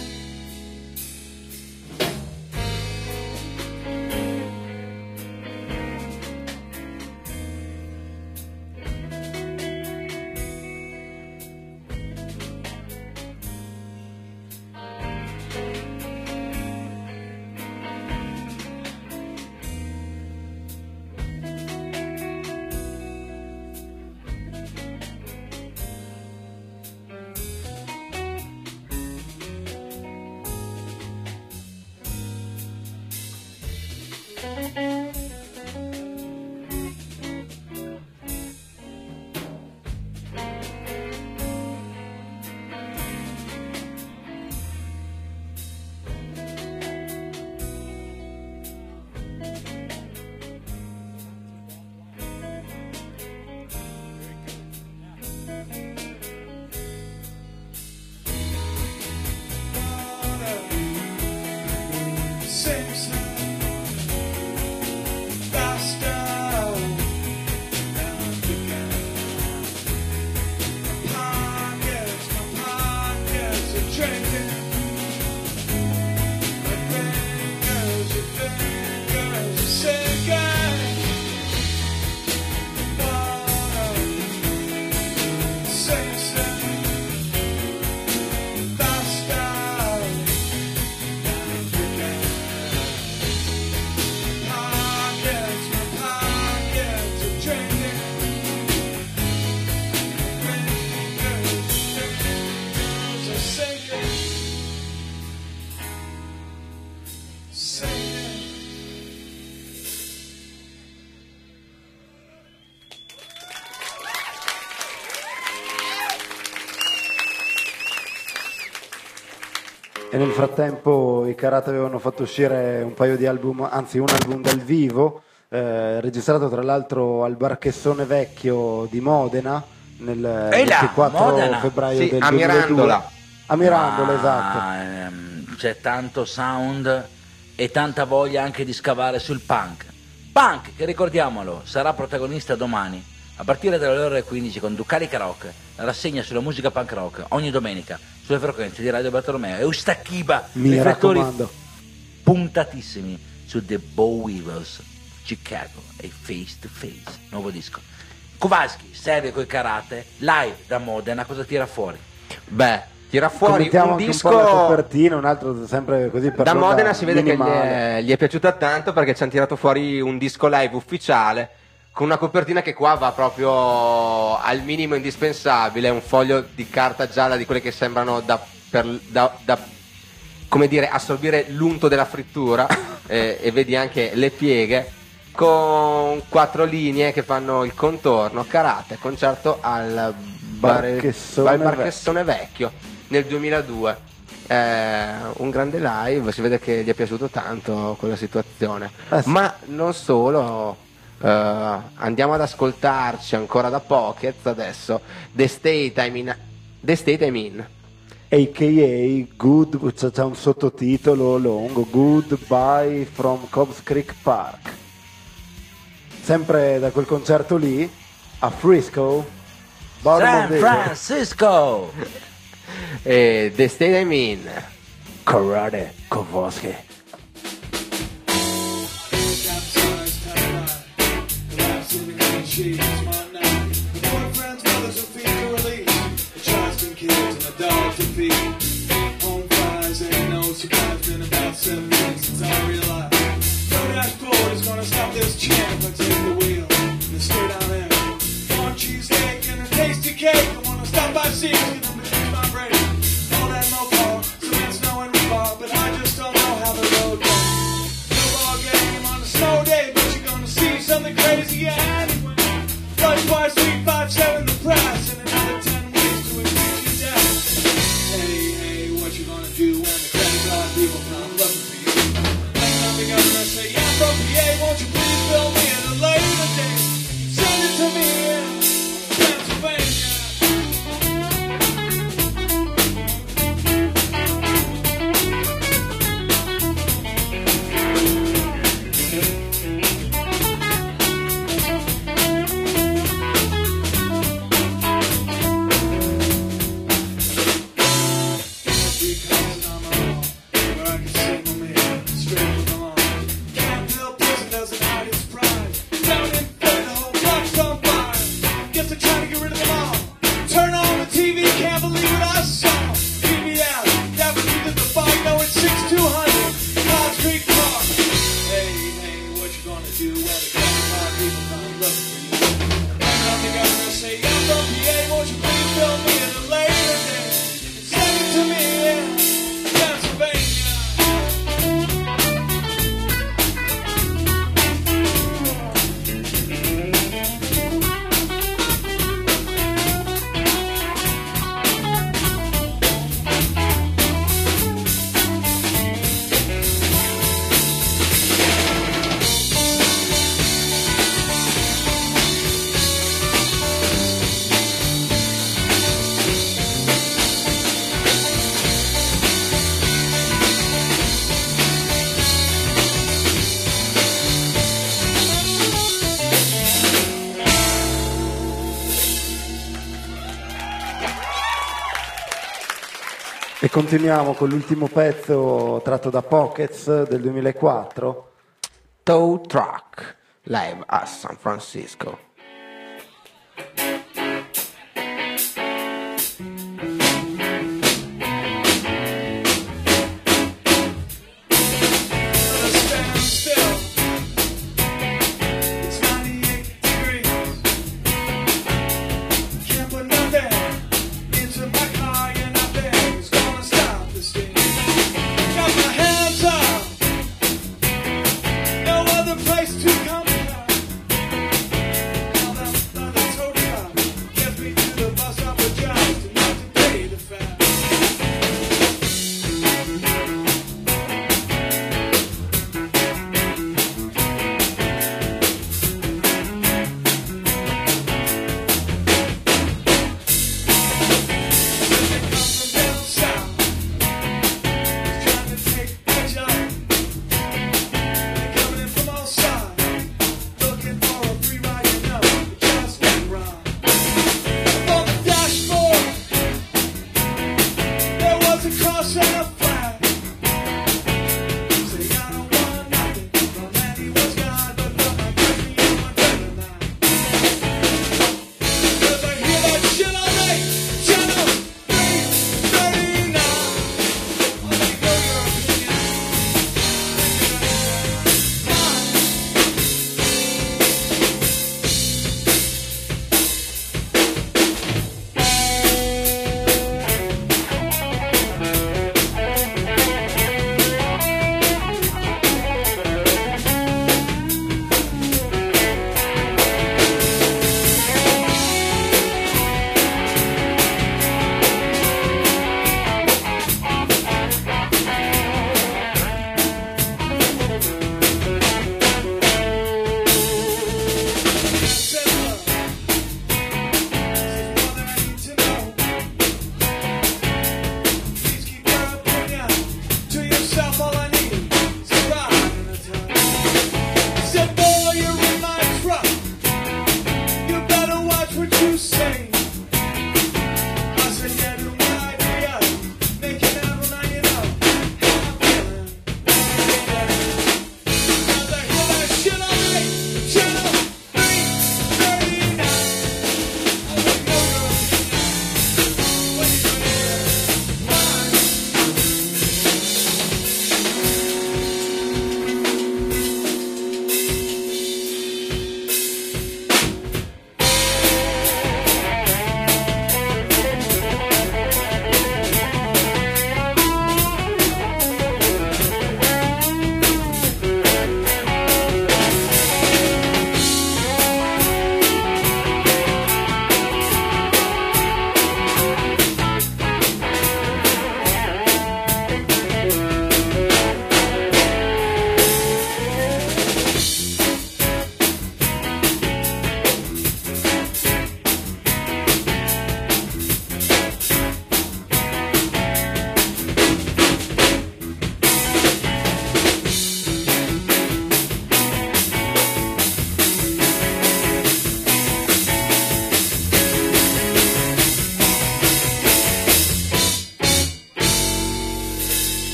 [SPEAKER 2] E nel frattempo i Karate avevano fatto uscire un paio di album, anzi un album dal vivo, eh, registrato tra l'altro al Barchessone Vecchio di Modena nel ventiquattro
[SPEAKER 6] Modena.
[SPEAKER 2] febbraio
[SPEAKER 3] Sì,
[SPEAKER 2] del
[SPEAKER 3] a Mirandola.
[SPEAKER 2] A Mirandola,
[SPEAKER 6] Ah,
[SPEAKER 2] esatto.
[SPEAKER 6] ehm, c'è tanto sound e tanta voglia anche di scavare sul punk. Punk, che ricordiamolo, sarà protagonista domani, a partire dalle ore quindici con Ducali Karaoke, la rassegna sulla musica punk rock, ogni domenica, sulle frequenze di Radio Bartolomeo. E Ustachiba,
[SPEAKER 2] Mi
[SPEAKER 6] riflettori
[SPEAKER 2] raccomando.
[SPEAKER 6] puntatissimi su The Bow Weavers, Chicago e Face to Face, nuovo disco. Kowalski, serio coi Karate, live da Modena, cosa tira fuori?
[SPEAKER 3] Beh, tira fuori
[SPEAKER 2] Commentiamo
[SPEAKER 3] un
[SPEAKER 2] anche
[SPEAKER 3] disco
[SPEAKER 2] un po' la copertina, un altro sempre così per
[SPEAKER 3] da
[SPEAKER 2] l'onda
[SPEAKER 3] Modena, si vede che gli
[SPEAKER 2] minimale.
[SPEAKER 3] è, gli è piaciuta tanto perché ci hanno tirato fuori un disco live ufficiale con una copertina che qua va proprio al minimo indispensabile, un foglio di carta gialla di quelle che sembrano da, per, da, da come dire, assorbire l'unto della frittura eh, e vedi anche le pieghe con quattro linee che fanno il contorno. Karate, concerto al Bare-
[SPEAKER 2] Barchessone
[SPEAKER 3] al Barchessone Vecchio nel duemiladue. Eh, un grande live, si vede che gli è piaciuto tanto quella situazione.
[SPEAKER 2] Eh sì.
[SPEAKER 3] Ma non solo, eh, andiamo ad ascoltarci ancora da Pocket adesso The State I'm in, The State I'm in.
[SPEAKER 2] A K A Good, c'è c'è un sottotitolo lungo, Goodbye from Cobbs Creek Park. Sempre da quel concerto lì a Frisco, Bottom
[SPEAKER 6] San
[SPEAKER 2] of the-
[SPEAKER 6] Francisco!
[SPEAKER 3] E The State I'm in.
[SPEAKER 2] Karate Kowalski.
[SPEAKER 9] Home fries ain't no surprise. Been about seven minutes since I realized no dashboard is gonna stop this chance. see it in the movies, my brain. All that mopo, cement, snow, and rebar, but I just don't know how the road goes. Football game on a snow day, but you're gonna see something crazy anyway. Rush by Street five seven the press, and another ten ways to increase your debt. Hey, hey, what you gonna do when the credit card people come looking for you? Hang on, the governor say, yeah, from P A, won't you please bill me at a later date? Send it to me in Pennsylvania.
[SPEAKER 2] E continuiamo con l'ultimo pezzo tratto da Pockets del duemilaquattro.
[SPEAKER 3] Tow Truck, live a San Francisco.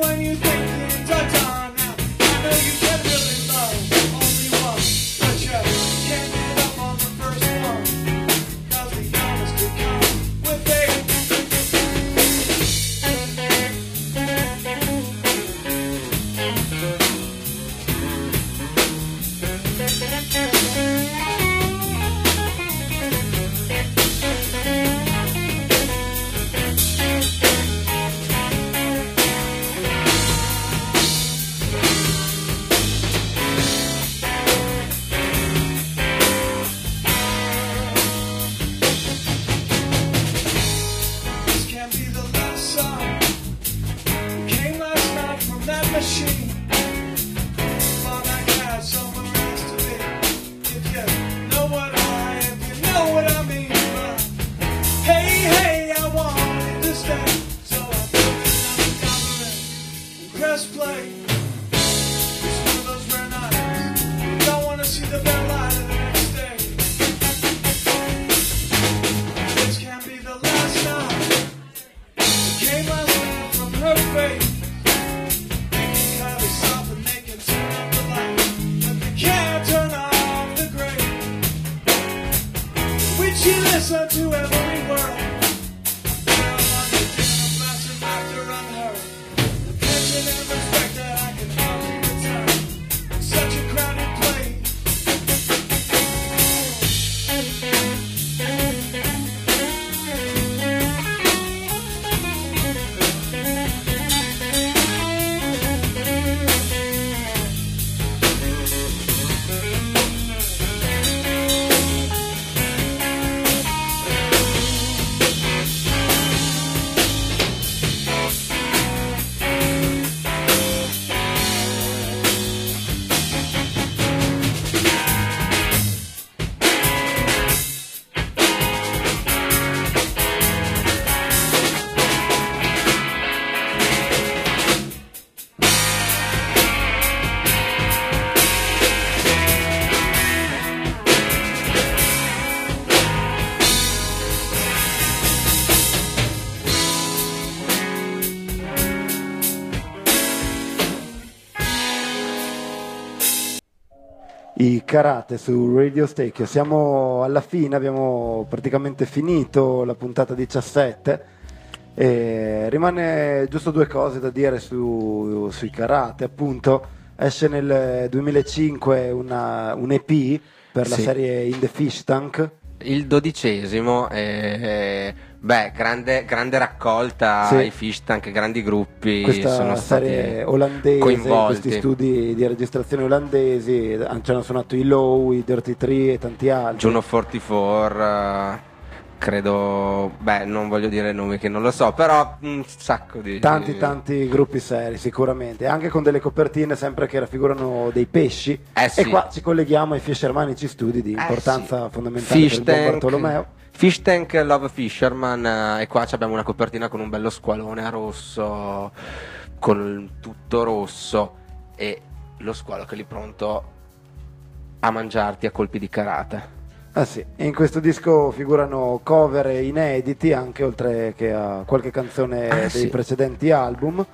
[SPEAKER 9] when you think things are done. Now, I know you can really love only one, but you can't get up on the first one, 'cause the honesty comes with age. This can't be the last song. It came last night from that machine. Far back out somewhere else to be. If you know what I, if you know what I mean. But hey, hey, I wanted to stay, so I put it on the cover and press play. It's one of those rare nights you don't want to see the bare light of the next day. This can't be the last night. It came last night from her face. They can cut us off and they can turn off the light, but they can't turn off the grave. When she listened to every word, now I'm on the dinner glass and laughter unheard. The pension and respect that I can hardly return. Such a crowded place.
[SPEAKER 2] I Karate su Radio Stecchio. Siamo alla fine, abbiamo praticamente finito la puntata diciassette e rimane giusto due cose da dire su, sui Karate. Appunto esce nel duemilacinque una, un E P per la
[SPEAKER 3] Sì.
[SPEAKER 2] serie In the Fish Tank.
[SPEAKER 3] Il dodicesimo, eh, beh, grande, grande raccolta,
[SPEAKER 2] Sì.
[SPEAKER 3] i fish tank, grandi gruppi
[SPEAKER 2] Questa
[SPEAKER 3] sono stati
[SPEAKER 2] serie olandese,
[SPEAKER 3] coinvolti.
[SPEAKER 2] questi studi di registrazione olandesi, ci hanno suonato i Low, i Dirty Tree e tanti altri.
[SPEAKER 3] Juno quarantaquattro, eh, credo, beh, non voglio dire nomi che non lo so, però un sacco di...
[SPEAKER 2] Tanti tanti gruppi seri sicuramente, anche con delle copertine sempre che raffigurano dei pesci.
[SPEAKER 3] Eh sì.
[SPEAKER 2] E qua ci colleghiamo ai Fishermanici Studi di importanza fondamentale
[SPEAKER 3] Fish
[SPEAKER 2] per il buon
[SPEAKER 3] Tank,
[SPEAKER 2] Bartolomeo.
[SPEAKER 3] Fish Tank Love Fisherman, eh, e qua ci abbiamo una copertina con un bello squalone a rosso, con tutto rosso e lo squalo che è lì pronto a mangiarti a colpi di karate.
[SPEAKER 2] Ah sì, e in questo disco figurano cover inediti anche, oltre che a qualche canzone
[SPEAKER 3] Ah,
[SPEAKER 2] dei
[SPEAKER 3] sì.
[SPEAKER 2] precedenti album.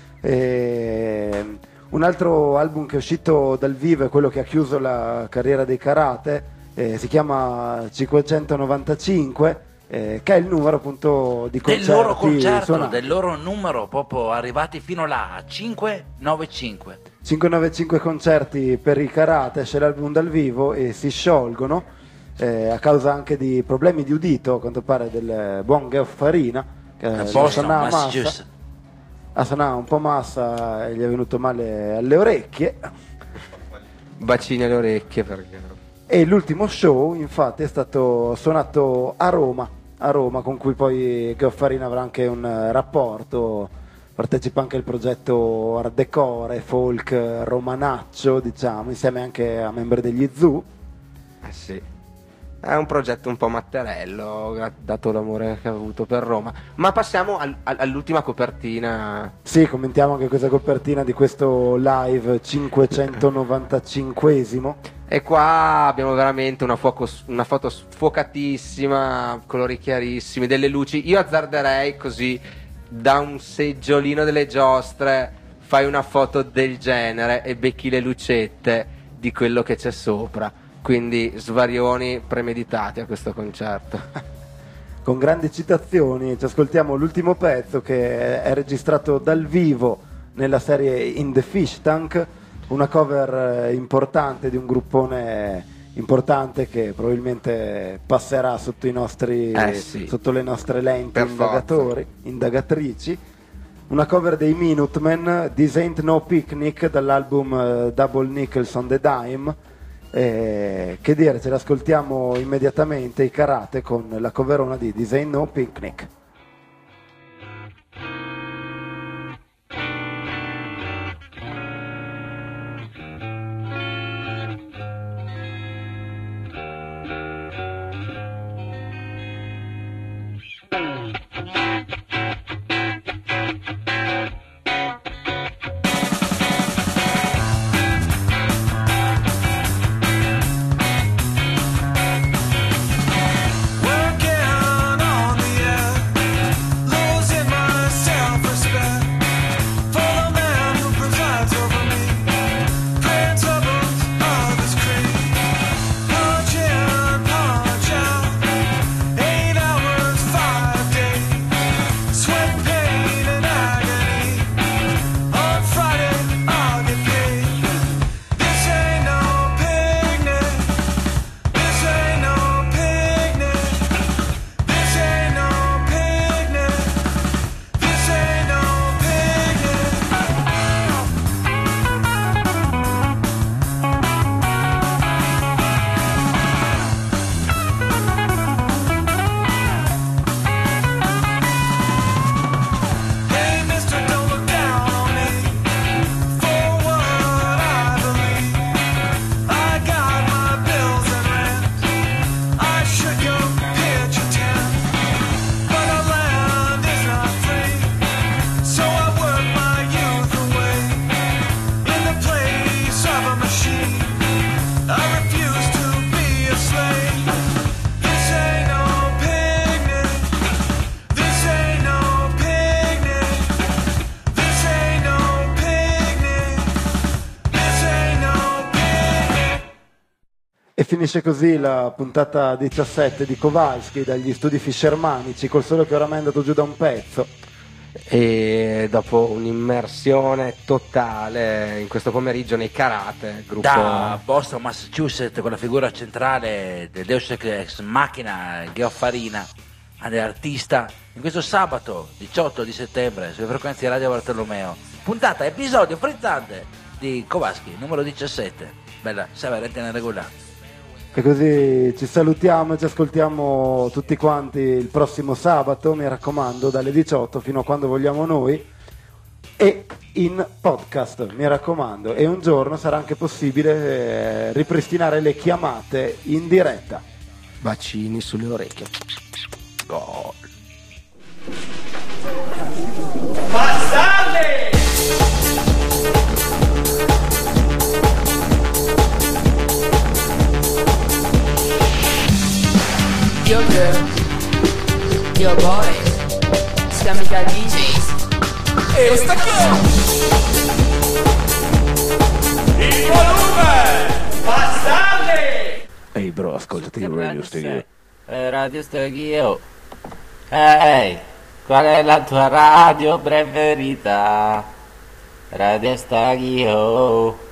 [SPEAKER 2] E un altro album che è uscito dal vivo è quello che ha chiuso la carriera dei Karate, eh, si chiama cinquecentonovantacinque, eh, che è il numero appunto di
[SPEAKER 6] Del
[SPEAKER 2] concerti
[SPEAKER 6] loro concerto,
[SPEAKER 2] suonati.
[SPEAKER 6] del loro numero, proprio arrivati fino là a cinquecentonovantacinque.
[SPEAKER 2] cinquecentonovantacinque concerti per i Karate, esce l'album dal vivo e si sciolgono eh, a causa anche di problemi di udito, a quanto pare, del buon Geoff Farina, che
[SPEAKER 6] A
[SPEAKER 2] lo
[SPEAKER 6] Boston,
[SPEAKER 2] suonava massa,
[SPEAKER 6] Massachusetts.
[SPEAKER 2] a suonare un po' massa e gli è venuto male alle orecchie.
[SPEAKER 3] Bacini alle orecchie perché...
[SPEAKER 2] E l'ultimo show infatti è stato suonato a Roma, a Roma, con cui poi Geoff Farina avrà anche un eh, rapporto, partecipa anche al progetto Art Decore, folk romanaccio, diciamo, insieme anche a membri degli Zoo.
[SPEAKER 3] Eh sì. È un progetto un po' matterello, gra- dato l'amore che ha avuto per Roma. Ma passiamo al- al- all'ultima copertina.
[SPEAKER 2] Sì, commentiamo anche questa copertina di questo live cinquecentonovantacinquesimo.
[SPEAKER 3] E qua abbiamo veramente una, fuoco- una foto sfocatissima, colori chiarissimi, delle luci. Io azzarderei così da un seggiolino delle giostre fai una foto del genere e becchi le lucette di quello che c'è sopra. Quindi svarioni premeditati a questo concerto.
[SPEAKER 2] Con grandi citazioni ci ascoltiamo l'ultimo pezzo che è registrato dal vivo nella serie In the Fish Tank, una cover importante di un gruppone importante che probabilmente passerà sotto i nostri
[SPEAKER 3] eh sì.
[SPEAKER 2] sotto le nostre lenti
[SPEAKER 3] Per
[SPEAKER 2] indagatori,
[SPEAKER 3] forza.
[SPEAKER 2] indagatrici. Una cover dei Minutemen, This Ain't No Picnic, dall'album uh, Double Nickels on the Dime. Eh, che dire, ce l'ascoltiamo immediatamente, i Karate, con la coverona di This Ain't No Picnic. E finisce così la puntata diciassette di Kowalski dagli studi fischermanici, col solo che oramai è andato giù da un pezzo.
[SPEAKER 3] E dopo un'immersione totale in questo pomeriggio nei Karate, gruppo
[SPEAKER 6] da Boston, Massachusetts, con la figura centrale del Deus Ex Machina, Geoff Farina, artista, in questo sabato diciotto di settembre sulle frequenze di Radio Bartolomeo. Puntata, episodio frizzante di Kowalski, numero diciassette. Bella, severamente nel regolare.
[SPEAKER 2] E così ci salutiamo e ci ascoltiamo tutti quanti il prossimo sabato, mi raccomando, dalle diciotto fino a quando vogliamo noi, e in podcast, mi raccomando. E un giorno sarà anche possibile eh, ripristinare le chiamate in diretta.
[SPEAKER 3] Bacini sulle orecchie. Gol.
[SPEAKER 5] Bastardi!
[SPEAKER 18] Yo girls, yo boys, siamo i D Js
[SPEAKER 5] E sta qui! Il volume! Bastardi!
[SPEAKER 8] Ehi bro, ascoltati il Radio Stereo.
[SPEAKER 10] Eh, Radio Stereo. Ehi, qual è la tua radio preferita? Radio Stereo.